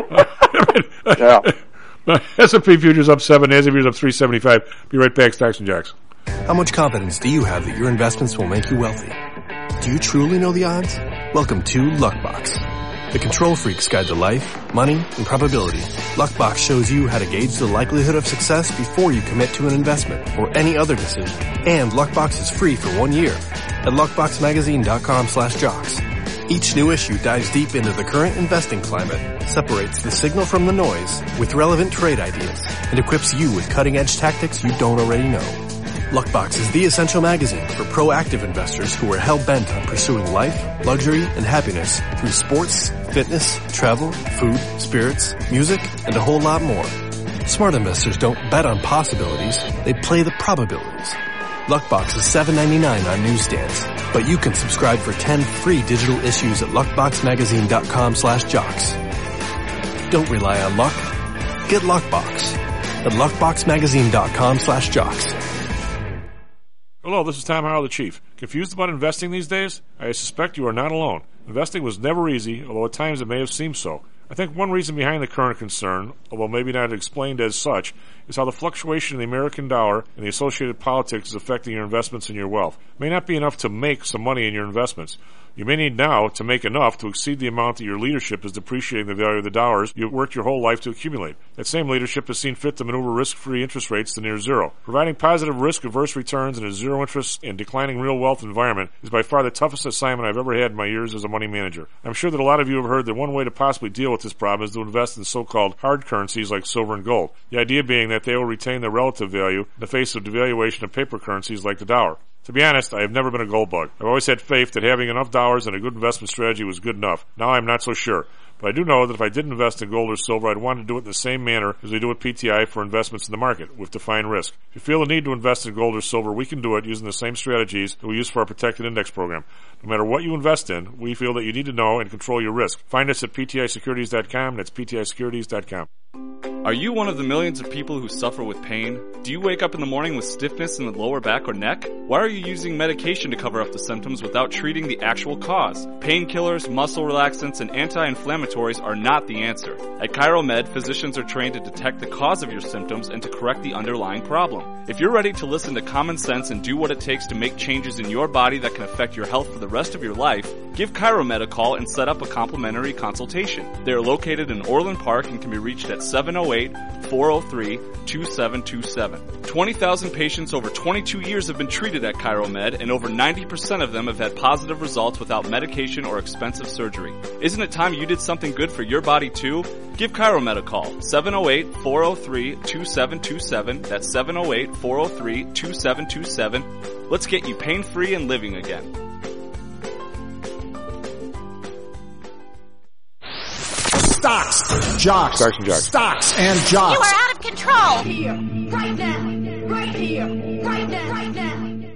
Yeah. S&P futures up 7, NASDAQ futures up 375. Be right back, Stocks and Jocks. How much confidence do you have that your investments will make you wealthy? Do you truly know the odds? Welcome to Luckbox, the control freak's guide to life, money, and probability. Luckbox shows you how to gauge the likelihood of success before you commit to an investment or any other decision. And Luckbox is free for 1 year at luckboxmagazine.com/jocks. Each new issue dives deep into the current investing climate, separates the signal from the noise with relevant trade ideas, and equips you with cutting-edge tactics you don't already know. Luckbox is the essential magazine for proactive investors who are hell-bent on pursuing life, luxury, and happiness through sports, fitness, travel, food, spirits, music, and a whole lot more. Smart investors don't bet on possibilities, they play the probabilities. Luckbox is $7.99 on newsstands, but you can subscribe for 10 free digital issues at luckboxmagazine.com/jocks. Don't rely on luck. Get Luckbox at luckboxmagazine.com/jocks. Hello, this is Tom Howell, the Chief. Confused about investing these days? I suspect you are not alone. Investing was never easy, although at times it may have seemed so. I think one reason behind the current concern, although maybe not explained as such, is how the fluctuation in the American dollar and the associated politics is affecting your investments and your wealth. It may not be enough to make some money in your investments. You may need now to make enough to exceed the amount that your leadership is depreciating the value of the dollars you've worked your whole life to accumulate. That same leadership has seen fit to maneuver risk-free interest rates to near zero. Providing positive risk-averse returns in a zero-interest and declining real wealth environment is by far the toughest assignment I've ever had in my years as a money manager. I'm sure that a lot of you have heard that one way to possibly deal with this problem is to invest in so-called hard currencies like silver and gold. The idea being that they will retain their relative value in the face of devaluation of paper currencies like the dollar. To be honest, I have never been a gold bug. I've always had faith that having enough dollars and a good investment strategy was good enough. Now I'm not so sure. But I do know that if I did invest in gold or silver, I'd want to do it in the same manner as we do with PTI for investments in the market, with defined risk. If you feel the need to invest in gold or silver, we can do it using the same strategies that we use for our protected index program. No matter what you invest in, we feel that you need to know and control your risk. Find us at ptisecurities.com. That's ptisecurities.com. Are you one of the millions of people who suffer with pain? Do you wake up in the morning with stiffness in the lower back or neck? Why are you using medication to cover up the symptoms without treating the actual cause? Painkillers, muscle relaxants, and anti-inflammatories are not the answer. At ChiroMed, physicians are trained to detect the cause of your symptoms and to correct the underlying problem. If you're ready to listen to common sense and do what it takes to make changes in your body that can affect your health for the rest of your life, give ChiroMed a call and set up a complimentary consultation. They are located in Orland Park and can be reached at 708-403-2727. 20,000 patients over 22 years have been treated at ChiroMed, and over 90% of them have had positive results without medication or expensive surgery. Isn't it time you did something good for your body too? Give ChiroMed a call, 708-403-2727. That's 708-403-2727. Let's get you pain-free and living again. Stocks, jocks, Stocks and jocks. Stocks and jocks. You are out of control. Here, right now, right here, right now, right now.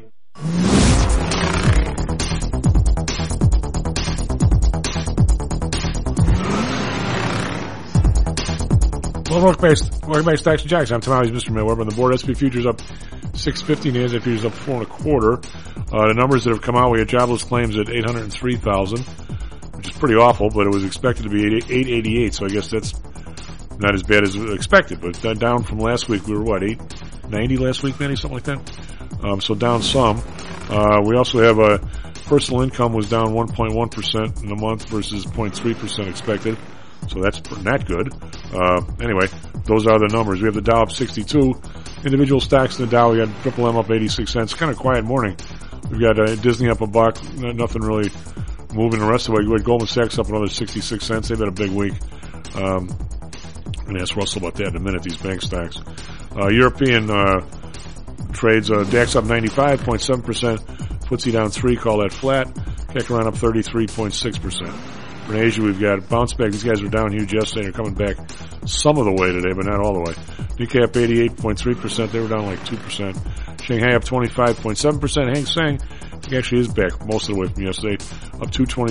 Welcome back to Stocks and Jocks. I'm Tom Howes, Mr. Matt Weber on the board. SP futures up 650, NASDAQ futures up 4.25. The numbers that have come out, we had jobless claims at 803,000, which is pretty awful, but it was expected to be 888, so I guess that's not as bad as expected, but down from last week. We were, 890 last week, Manny, something like that? So down some. We also have personal income was down 1.1% in a month versus 0.3% expected. So that's not good. Anyway, those are the numbers. We have the Dow up 62. Individual stocks in the Dow, we got Triple M up 86 cents. Kind of quiet morning. We've got Disney up $1. Nothing really moving the rest of the way. We had Goldman Sachs up another 66 cents. They've had a big week. I'm going to ask Russell about that in a minute, these bank stocks. European trades, DAX up 95.7%. FTSE down 3, call that flat. CAC around up 33.6%. In Asia, we've got bounce back. These guys were down huge yesterday. They're coming back some of the way today, but not all the way. Nikkei up 88.3%. They were down like 2%. Shanghai up 25.7%. Hang Seng actually is back most of the way from yesterday, up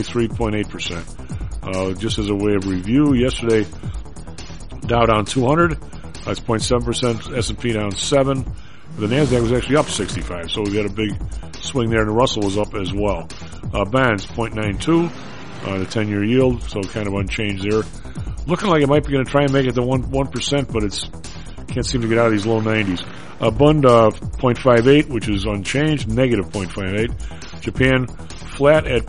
223.8%. Just as a way of review, yesterday, Dow down 200. That's 0.7%. S&P down 7. The NASDAQ was actually up 65, so we got a big swing there, and the Russell was up as well. Bonds, 0.92. The 10-year yield, so kind of unchanged there. Looking like it might be going to try and make it to 1%, but it's can't seem to get out of these low 90s. Bund 0.58, which is unchanged, negative 0.58. Japan flat at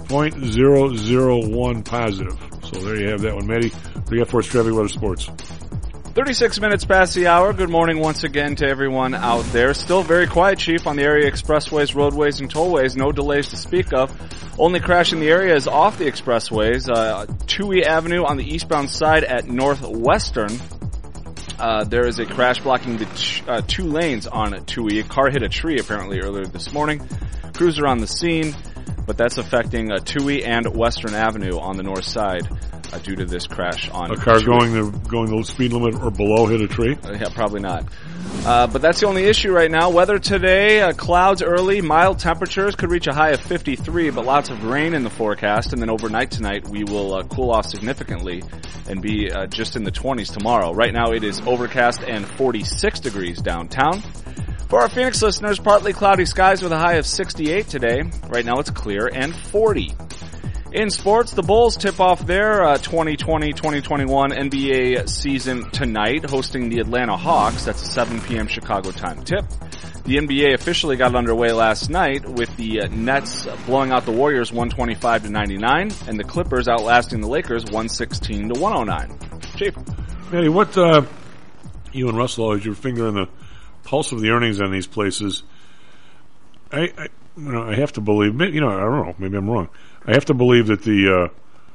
0.001 positive. So there you have that one, Matty. What do you got for us, Trevi Weather Sports? 36 minutes past the hour. Good morning once again to everyone out there. Still very quiet, Chief, on the area expressways, roadways, and tollways. No delays to speak of. Only crash in the area is off the expressways. Toohey Avenue on the eastbound side at Northwestern. There is a crash blocking the two lanes on Toohey. A car hit a tree apparently earlier this morning. Crews are on the scene, but that's affecting Toohey and Western Avenue on the north side. Due to this crash on a car going the speed limit or below hit a tree? Yeah, probably not. But that's the only issue right now. Weather today, clouds early, mild temperatures, could reach a high of 53, but lots of rain in the forecast. And then overnight tonight, we will cool off significantly and be just in the 20s tomorrow. Right now, it is overcast and 46 degrees downtown. For our Phoenix listeners, partly cloudy skies with a high of 68 today. Right now, it's clear and 40. In sports, the Bulls tip off their 2020-2021 NBA season tonight, hosting the Atlanta Hawks. That's a 7 p.m. Chicago time tip. The NBA officially got underway last night with the Nets blowing out the Warriors 125-99 and the Clippers outlasting the Lakers 116-109. Chief. Matty, what you and Russell, as your finger on the pulse of the earnings on these places, I have to believe, I don't know, maybe I'm wrong. I have to believe that the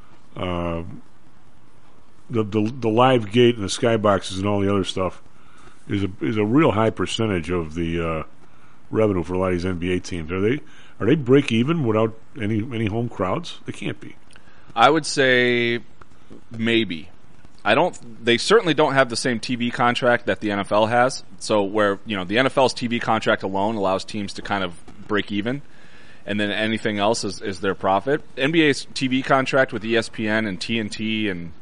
live gate and the skyboxes and all the other stuff is a real high percentage of the revenue for a lot of these NBA teams. Are they break even without any home crowds? They can't be. I would say maybe. They certainly don't have the same TV contract that the NFL has. So where, the NFL's TV contract alone allows teams to kind of break even. And then anything else is their profit. NBA's TV contract with ESPN and TNT and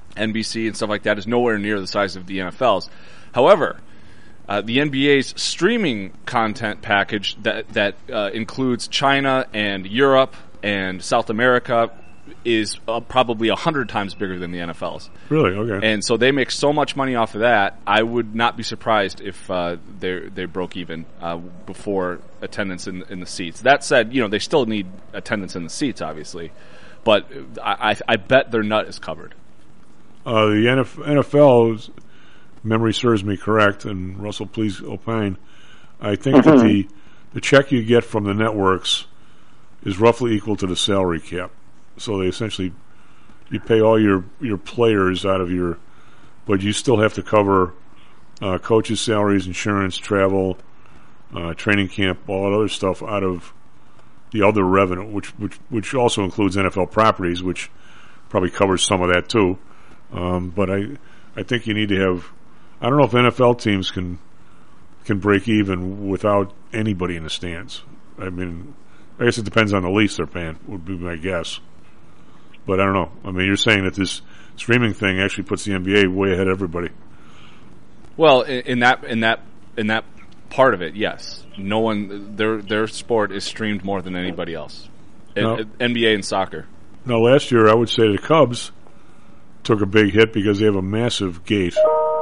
NBC and stuff like that is nowhere near the size of the NFL's. However, the NBA's streaming content package that includes China and Europe and South America is probably 100 times bigger than the NFL's. Really? Okay. And so they make so much money off of that. I would not be surprised if they broke even before attendance in the seats. That said, they still need attendance in the seats, obviously. But I bet their nut is covered. The NFL's memory serves me correct, and Russell, please opine. I think that the check you get from the networks is roughly equal to the salary cap. So they essentially, you pay all your players out of your, but you still have to cover coaches' salaries, insurance, travel, training camp, all that other stuff out of the other revenue, which also includes NFL properties, which probably covers some of that too. But I think you need to have, I don't know if NFL teams can break even without anybody in the stands. I mean, I guess it depends on the lease they're paying, would be my guess. But I don't know. I mean, you're saying that this streaming thing actually puts the NBA way ahead of everybody. Well, in that part of it, yes. No one, their sport is streamed more than anybody else. NBA and soccer. Now, last year, I would say the Cubs took a big hit because they have a massive gate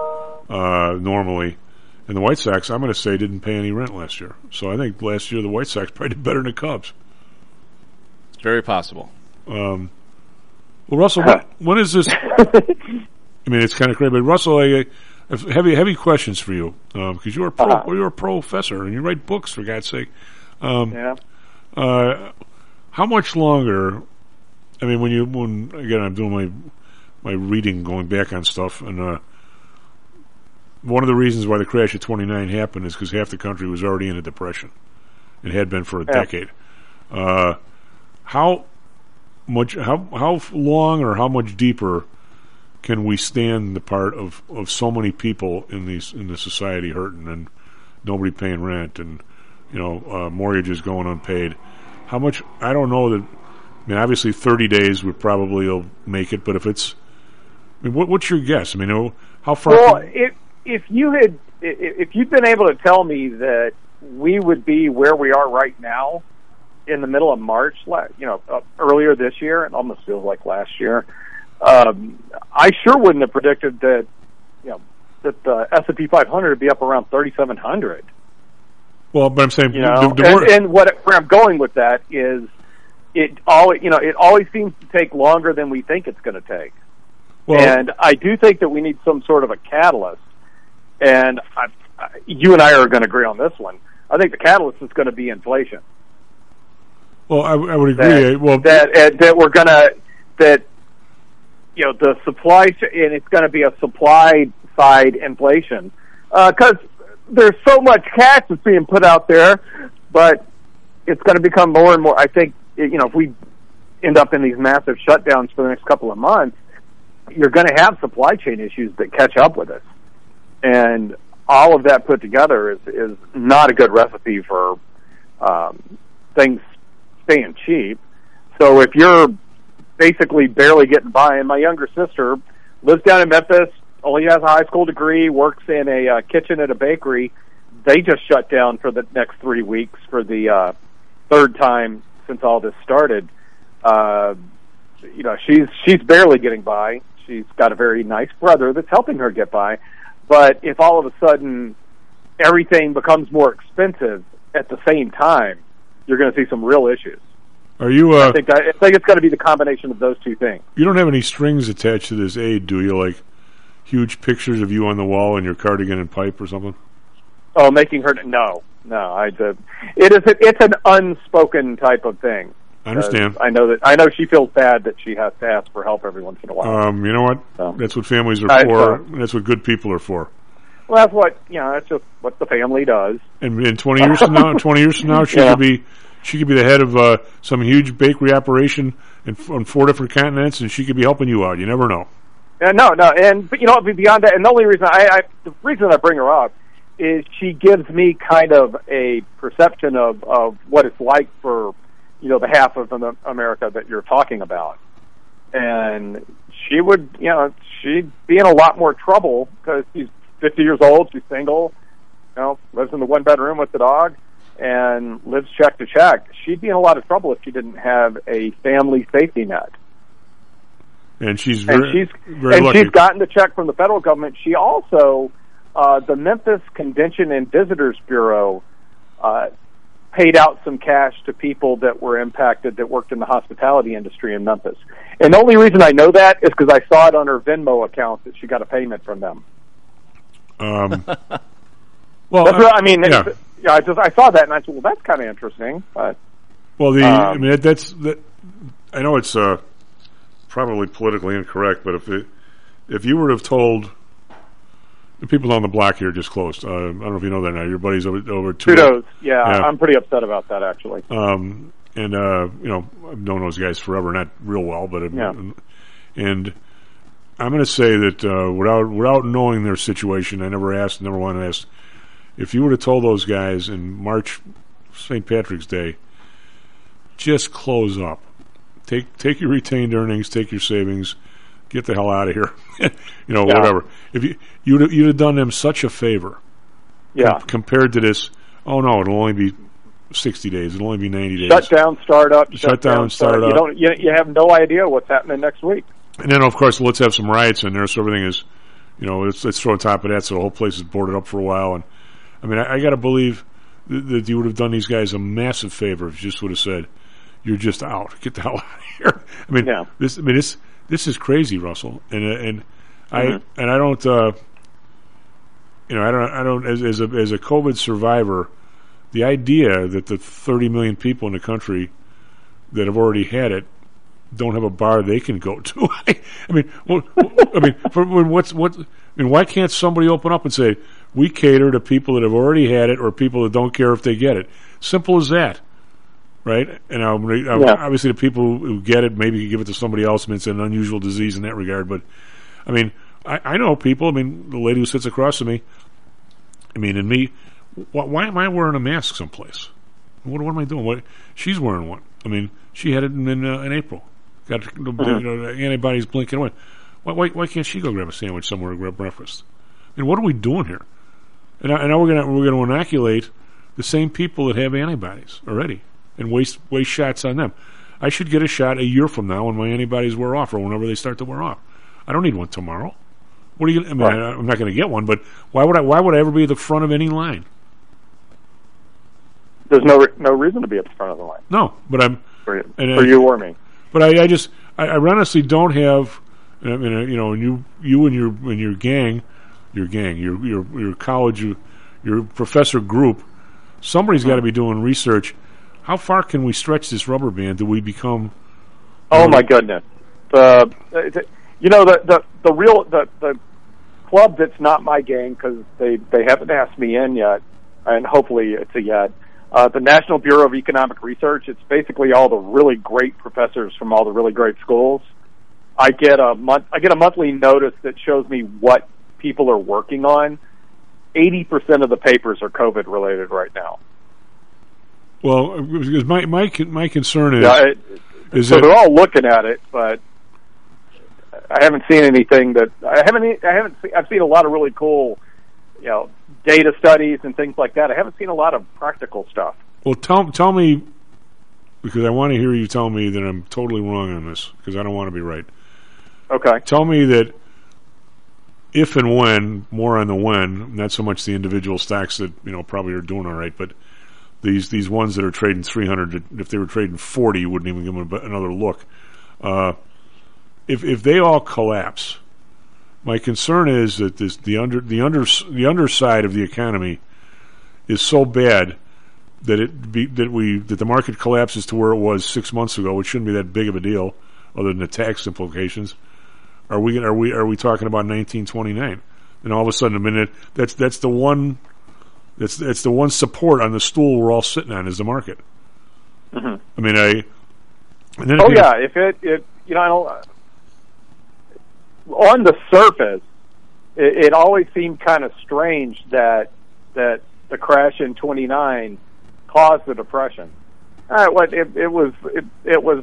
normally. And the White Sox, I'm going to say, didn't pay any rent last year. So I think last year the White Sox probably did better than the Cubs. It's very possible. Well, Russell, when is this? I mean, it's kind of crazy. But Russell, I have heavy questions for you because you're a professor and you write books, for God's sake. Yeah. How much longer? I mean, when again, I'm doing my reading, going back on stuff, and one of the reasons why the crash of '29 happened is because half the country was already in a depression. It had been for a decade. How long or how much deeper can we stand the part of so many people in the society hurting and nobody paying rent and mortgages going unpaid? How much? I don't know that. I mean, obviously 30 days would probably will make it, but if it's, I mean, what's your guess? I mean, how far? Well, if you'd been able to tell me that we would be where we are right now in the middle of March, earlier this year, it almost feels like last year, I sure wouldn't have predicted that, that the S&P 500 would be up around 3,700. Well, but I'm saying, and where I'm going with that is, it always seems to take longer than we think it's going to take. Well, and I do think that we need some sort of a catalyst. And you and I are going to agree on this one. I think the catalyst is going to be inflation. Well, I would agree. That we're going to the supply and it's going to be a supply side inflation because there's so much cash that's being put out there, but it's going to become more and more. I think if we end up in these massive shutdowns for the next couple of months, you're going to have supply chain issues that catch up with us. And all of that put together is not a good recipe for things staying cheap. So if you're basically barely getting by, and my younger sister lives down in Memphis, only has a high school degree, works in a kitchen at a bakery, they just shut down for the next 3 weeks for the third time since all this started. She's barely getting by. She's got a very nice brother that's helping her get by. But if all of a sudden everything becomes more expensive at the same time, you're going to see some real issues. Are you? I think it's going to be the combination of those two things. You don't have any strings attached to this aid, do you? Like huge pictures of you on the wall in your cardigan and pipe or something? Oh, making her no. It's an unspoken type of thing. I understand. I know she feels bad that she has to ask for help every once in a while. You know what? That's what families are for. That's what good people are for. Well, that's what that's just what the family does. And in 20 years from now, she could be the head of some huge bakery operation on 4 different continents, and she could be helping you out. You never know. No, and but beyond that, and the only reason the reason I bring her up is she gives me kind of a perception of what it's like for the half of America that you're talking about, and she would, she'd be in a lot more trouble because she's 50 years old, she's single, lives in the one bedroom with the dog, and lives check to check. She'd be in a lot of trouble if she didn't have a family safety net. And she's very lucky. She's gotten the check from the federal government. She also, the Memphis Convention and Visitors Bureau, paid out some cash to people that were impacted that worked in the hospitality industry in Memphis. And the only reason I know that is because I saw it on her Venmo account that she got a payment from them. Well, that's what, I mean, I saw that and I said, well, that's kind of interesting. But, well, I mean, that's I know it's probably politically incorrect, but if you were to have told the people on the block here just closed, I don't know if you know that now. Your buddy's over Trudeau's. Yeah, I'm pretty upset about that actually. And I've known those guys forever, not real well, but and I'm going to say that without knowing their situation, I never wanted to ask. If you would have told those guys in March, St. Patrick's Day, just close up, take your retained earnings, take your savings, get the hell out of here, whatever. If you'd have done them such a favor, compared to this. Oh no, it'll only be 60 days. It'll only be 90 days. Shut down, start up. Shut down, start up. You have no idea what's happening next week. And then, of course, let's have some riots in there, so everything is, let's throw on top of that, so the whole place is boarded up for a while. And I mean, I got to believe that you would have done these guys a massive favor if you just would have said, "You're just out. Get the hell out of here." I mean, this is crazy, Russell. And I don't, I don't as a COVID survivor, the idea that the 30 million people in the country that have already had it don't have a bar they can go to. Why can't somebody open up and say, we cater to people that have already had it or people that don't care if they get it? Simple as that, right? And obviously the people who get it maybe give it to somebody else. I mean, it's an unusual disease in that regard. But, I mean, I know people. I mean, the lady who sits across from me, and me, why am I wearing a mask someplace? What am I doing? She's wearing one. I mean, she had it in April. Got antibodies blinking away. Why can't she go grab a sandwich somewhere and grab breakfast? I mean, what are we doing here? And now we're going to inoculate the same people that have antibodies already and waste shots on them. I should get a shot a year from now when my antibodies wear off or whenever they start to wear off. I don't need one tomorrow. What are you? I'm not going to get one, but why would I ever be at the front of any line? There's no reason to be at the front of the line. No, but I'm for you or me. But I honestly don't have. I mean, you and your gang, your college, your professor group. Somebody's got to be doing research. How far can we stretch this rubber band? Do we become? Oh my goodness! The club that's not my gang because they haven't asked me in yet, and hopefully it's a yet. The National Bureau of Economic Research. It's basically all the really great professors from all the really great schools. I get a monthly notice that shows me what people are working on. 80% of the papers are COVID related right now. Well, because my concern is so they're all looking at it, but I haven't seen anything that I've seen a lot of really cool, data studies and things like that. I haven't seen a lot of practical stuff. Well, tell me, because I want to hear you tell me that I'm totally wrong on this, because I don't want to be right. Okay. Tell me that if and when, more on the when, not so much the individual stocks that probably are doing all right, but these ones that are trading 300, if they were trading 40, you wouldn't even give them another look. If they all collapse, my concern is that the underside of the economy is so bad that the market collapses to where it was 6 months ago, which shouldn't be that big of a deal, other than the tax implications. Are we talking about 1929? And all of a sudden, that's the one support on the stool we're all sitting on is the market. Mm-hmm. If it on the surface, it always seemed kind of strange that the crash in 29 caused the depression. It was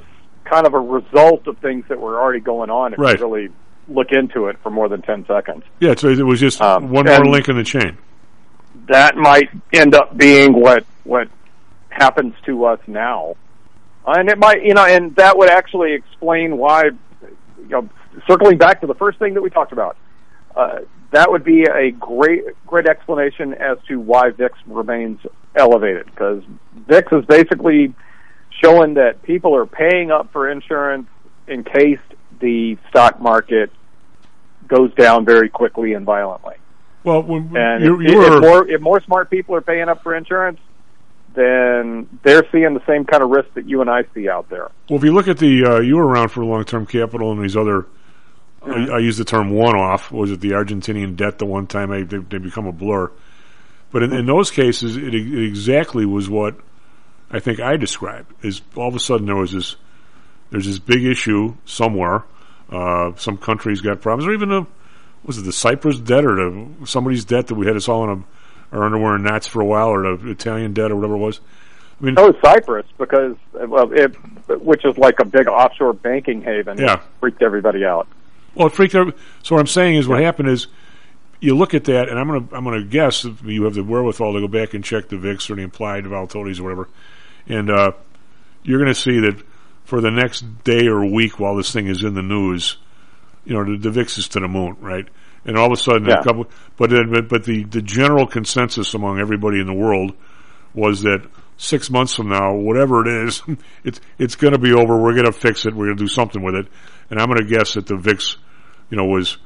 kind of a result of things that were already going on if Right. you really look into it for more than 10 seconds. Yeah, so it was just one more and link in the chain. That might end up being what happens to us now. And it might, and that would actually explain why, circling back to the first thing that we talked about, that would be a great explanation as to why VIX remains elevated, because VIX is basically showing that people are paying up for insurance in case the stock market goes down very quickly and violently. Well, if more smart people are paying up for insurance, then they're seeing the same kind of risk that you and I see out there. Well, if you look at the, you were around for long-term capital and these other, I use the term one-off. Was it the Argentinian debt the one time? They become a blur. But in those cases, it exactly was what I think I described. Is all of a sudden there's this big issue somewhere. Some countries got problems, or even was it the Cyprus debt or somebody's debt that we had us all in our underwear and knots for a while, or the Italian debt or whatever it was. I mean, it was Cyprus because which is like a big offshore banking haven. Yeah, it freaked everybody out. Well, it freaked everybody. So what I'm saying is, what happened is, you look at that, and I'm gonna guess if you have the wherewithal to go back and check the VIX or the implied volatilities or whatever, and you're going to see that for the next day or week while this thing is in the news, the VIX is to the moon, right? And all of a sudden, but the general consensus among everybody in the world was that 6 months from now, whatever it is, it's going to be over. We're going to fix it. We're going to do something with it. And I'm going to guess that the VIX, was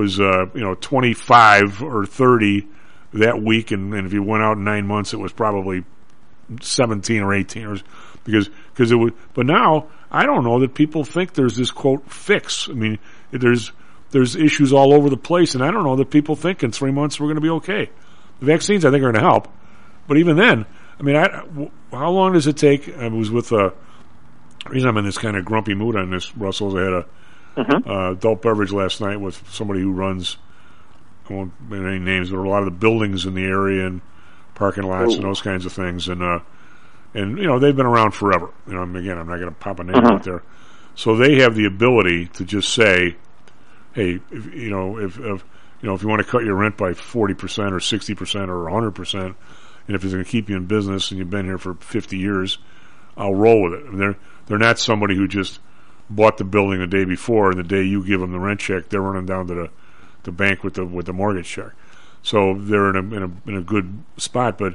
25 or 30 that week, and if you went out in 9 months, it was probably 17 or 18, or because it would. But now I don't know that people think there's this quote fix. I mean, there's issues all over the place, and I don't know that people think in 3 months we're going to be okay. The vaccines, I think, are going to help, but even then, I mean, how long does it take? I was with the reason I'm in this kind of grumpy mood on this, Russell, is I had a adult beverage last night with somebody who runs, I won't name any names, but a lot of the buildings in the area and parking lots and those kinds of things, and they've been around forever. Again, I'm not going to pop a name out there, so they have the ability to just say, hey, if you want to cut your rent by 40% or 60% or 100%, and if it's going to keep you in business and you've been here for 50 years, I'll roll with it. I mean, they're not somebody who just bought the building the day before, and the day you give them the rent check, they're running down to the bank with the mortgage check. So they're in a good spot. But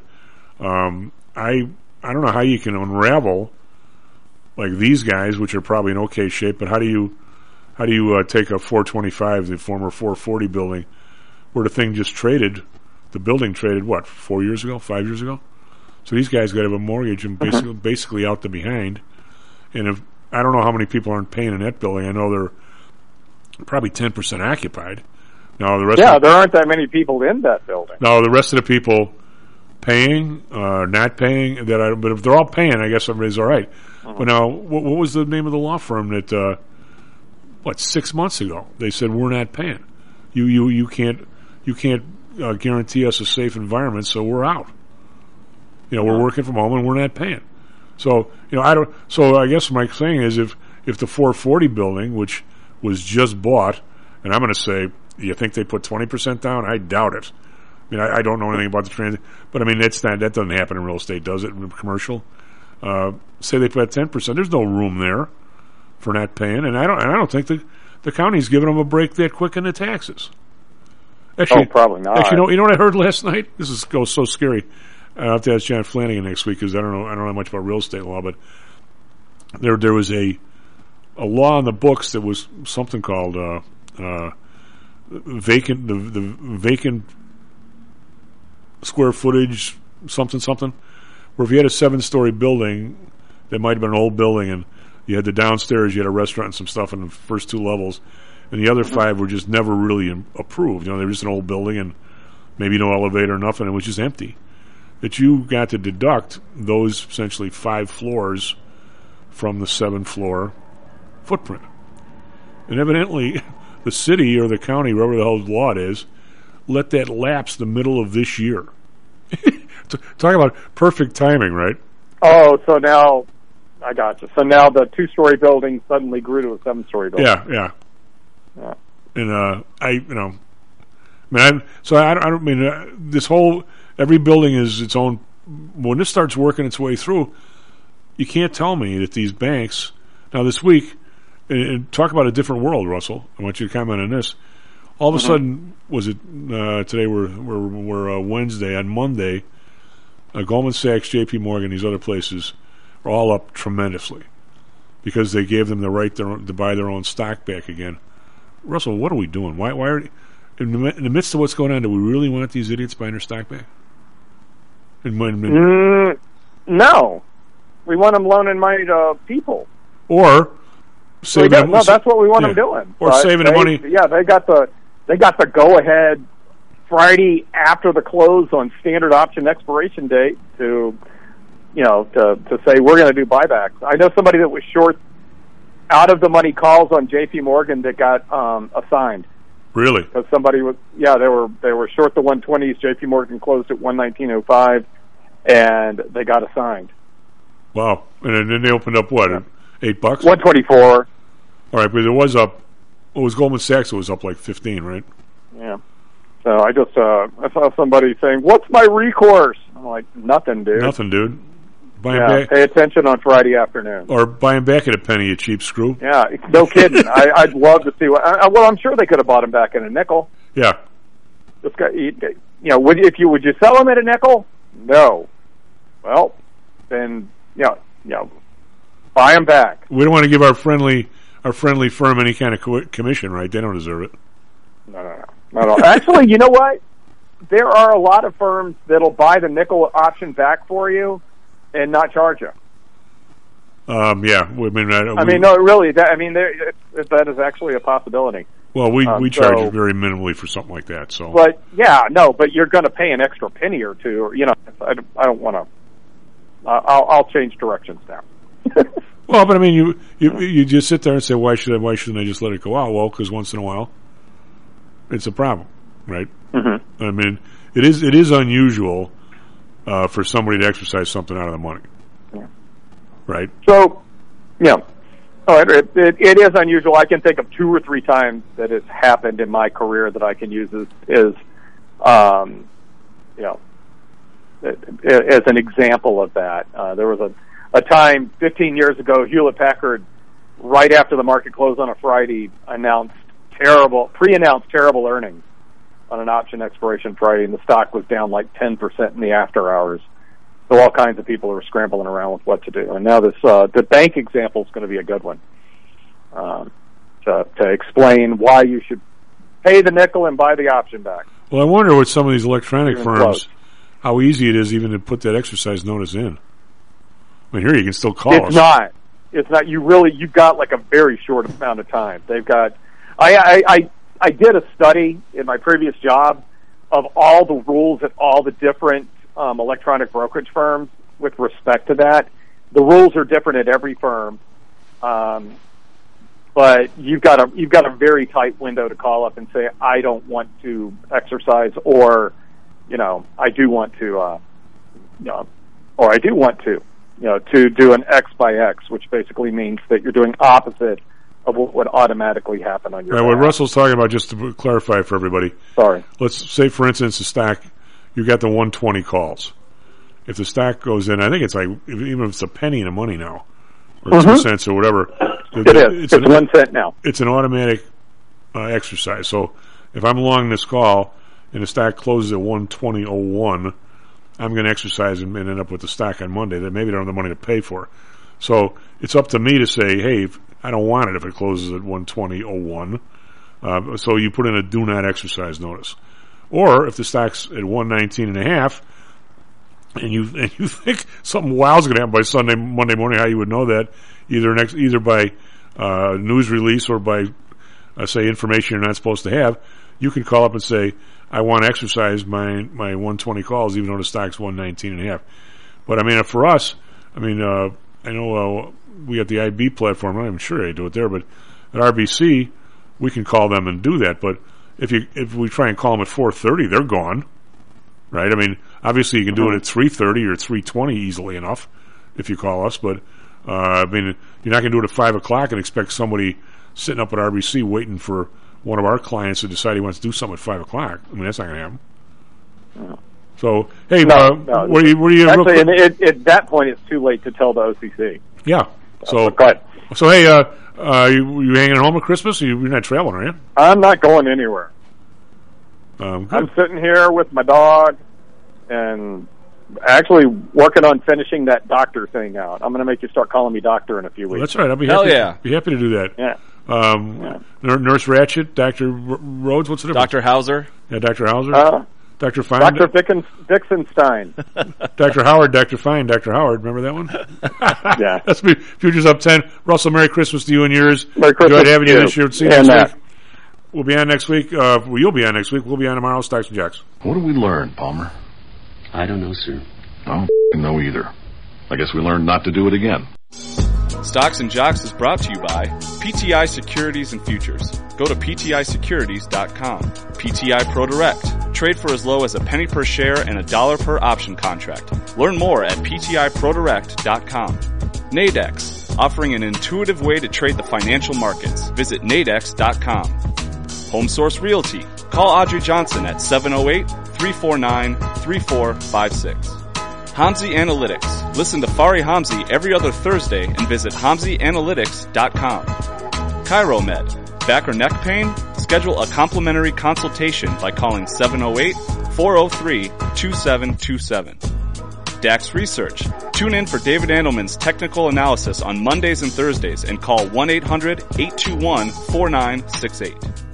I don't know how you can unravel like these guys, which are probably in okay shape. But how do you take a 425, the former 440 building, where the thing just traded? The building traded, what, 4 years ago, 5 years ago? So these guys got to have a mortgage and basically out the behind. And if I don't know how many people aren't paying in that building. I know they're probably 10% occupied. Now the rest. Yeah, there aren't that many people in that building. No, the rest of the people paying, not paying. But if they're all paying, I guess everybody's all right. But now, what was the name of the law firm that? 6 months ago they said we're not paying. You can't guarantee us a safe environment, so we're out. We're working from home and we're not paying. So I don't. So I guess my thing is if the 440 building, which was just bought, and I'm going to say, you think they put 20% down? I doubt it. I mean, I don't know anything about the transit, but I mean that doesn't happen in real estate, does it? In commercial, say they put 10%. There's no room there for not paying, and I don't think the county's giving them a break that quick in the taxes. Actually, probably not. Actually, you know what I heard last night? This goes so scary. I'll have to ask John Flanagan next week because I don't know much about real estate law, but there was a law in the books that was something called vacant square footage something, where if you had a 7-story building that might have been an old building and you had the downstairs, you had a restaurant and some stuff in the first 2 levels, and the other 5 were just never really approved. They were just an old building and maybe no elevator, nothing. It was just empty. That you got to deduct those essentially 5 floors from the 7-floor footprint. And evidently, the city or the county, wherever the hell the law it is, let that lapse the middle of this year. Talk about perfect timing, right? Oh, so now I got you. So now the 2-story building suddenly grew to a 7-story building. Yeah. And I don't mean this whole every building is its own. When this starts working its way through, you can't tell me that these banks now this week. And talk about a different world, Russell. I want you to comment on this. All of a sudden, was it today? We're Wednesday. On Monday, Goldman Sachs, J.P. Morgan, these other places are all up tremendously because they gave them the right to buy their own stock back again. Russell, what are we doing? Why are in the midst of what's going on? Do we really want these idiots buying their stock back? No, we want them loaning money to people. Or saving that's what we want them doing. Or saving the money. Yeah, they got the go ahead Friday after the close on standard option expiration date to say we're going to do buybacks. I know somebody that was short out of the money calls on J.P. Morgan that got assigned. Really? Because somebody was they were short the 120s. J.P. Morgan closed at 119.05, and they got assigned. Wow! And then they opened up what? $8? 124. All right, but it was up. It was Goldman Sachs. It was up like 15, right? Yeah. So I just I saw somebody saying, "What's my recourse?" I'm like, "Nothing, dude. Nothing, dude. Buy them back. Pay attention on Friday afternoon, or buy them back at a penny, you cheap screw." Yeah, no kidding. I'd love to see what. Well, I'm sure they could have bought them back at a nickel. Yeah. This guy, would you sell them at a nickel? No. Well, then buy them back. We don't want to give our friendly firm any kind of commission, right? They don't deserve it. No. Actually, you know what? There are a lot of firms that'll buy the nickel option back for you and not charge you. Yeah. No, really. That is actually a possibility. Well, we charge very minimally for something like that. So, but but you're going to pay an extra penny or two. I don't want to. I'll change directions now. Well, but I mean, you just sit there and say, why shouldn't I just let it go out? Well, because once in a while, it's a problem, right? Mm-hmm. I mean, it is unusual for somebody to exercise something out of the money, right? So, all right, it is unusual. I can think of 2 or 3 times that it's happened in my career that I can use as as an example of that. There was a time 15 years ago, Hewlett-Packard, right after the market closed on a Friday, pre-announced terrible earnings on an option expiration Friday, and the stock was down like 10% in the after hours. So all kinds of people are scrambling around with what to do. And now the bank example is going to be a good one to explain why you should pay the nickel and buy the option back. Well, I wonder with some of these electronic firms, how easy it is even to put that exercise notice in. I mean, here you can still call us. It's not. You've got like a very short amount of time. They've got. I did a study in my previous job of all the rules at all the different electronic brokerage firms with respect to that. The rules are different at every firm, but you've got a very tight window to call up and say, I don't want to exercise, or I do want to, or I do want to. To do an X by X, which basically means that you're doing opposite of what would automatically happen on your Right, what Russell's talking about, just to clarify for everybody. Sorry. Let's say, for instance, the stock, you got the 120 calls. If the stock goes in, I think it's like, even if it's a penny in the money now, or 2 cents or whatever. It's 1 cent now. It's an automatic exercise. So if I'm along this call and the stock closes at 120.01, I'm going to exercise and end up with the stock on Monday that maybe I don't have the money to pay for. So it's up to me to say, hey, I don't want it if it closes at 120.01. So you put in a do not exercise notice. Or if the stock's at 119.5 and you think something wild's going to happen by Monday morning, how you would know that? Either by news release or by say information you're not supposed to have. You can call up and say, I want to exercise my 120 calls, even though the stock's 119.5. But I mean, for us, I know we got the IB platform. I'm not even sure they do it there, but at RBC, we can call them and do that. But if we try and call them at 4:30, they're gone, right? I mean, obviously you can do it at 3:30 or 3:20 easily enough if you call us. But I mean, you're not going to do it at 5 o'clock and expect somebody sitting up at RBC waiting for one of our clients to decide he wants to do something at 5 o'clock. I mean, that's not going to happen. No. So, hey, no, what are you actually, at that point, it's too late to tell the OCC. Yeah. So, go ahead. So, hey, you hanging home at Christmas? You're not traveling, are you? I'm not going anywhere. Good. I'm sitting here with my dog and actually working on finishing that doctor thing out. I'm going to make you start calling me doctor in a few weeks. Well, that's right. I'll be happy to do that. Yeah. Nurse Ratchet, Dr. Rhodes, what's the difference? Dr. Hauser. Yeah, Dr. Hauser. Dr. Fine. Dr. Dixonstein. Dr. Howard, Dr. Fine, Dr. Howard. Remember that one? Yeah. That's me. Futures Up 10. Russell, Merry Christmas to you and yours. Merry Christmas. Enjoyed having you this year. See you next Matt. week. We'll be on next week. Well, you'll be on next week. We'll be on tomorrow. Stocks and Jocks. What did we learn, Palmer? I don't know, sir. I don't know either. I guess we learned not to do it again. Stocks and Jocks is brought to you by PTI Securities and Futures. Go to PTIsecurities.com. PTI ProDirect. Trade for as low as a penny per share and $1 per option contract. Learn more at PTIProDirect.com. Nadex, offering an intuitive way to trade the financial markets. Visit Nadex.com. Home Source Realty. Call Audrey Johnson at 708-349-3456. Hamzy Analytics. Listen to Fari Hamzy every other Thursday and visit HamzyAnalytics.com. ChiroMed. Back or neck pain? Schedule a complimentary consultation by calling 708-403-2727. DAX Research. Tune in for David Andelman's technical analysis on Mondays and Thursdays and call 1-800-821-4968.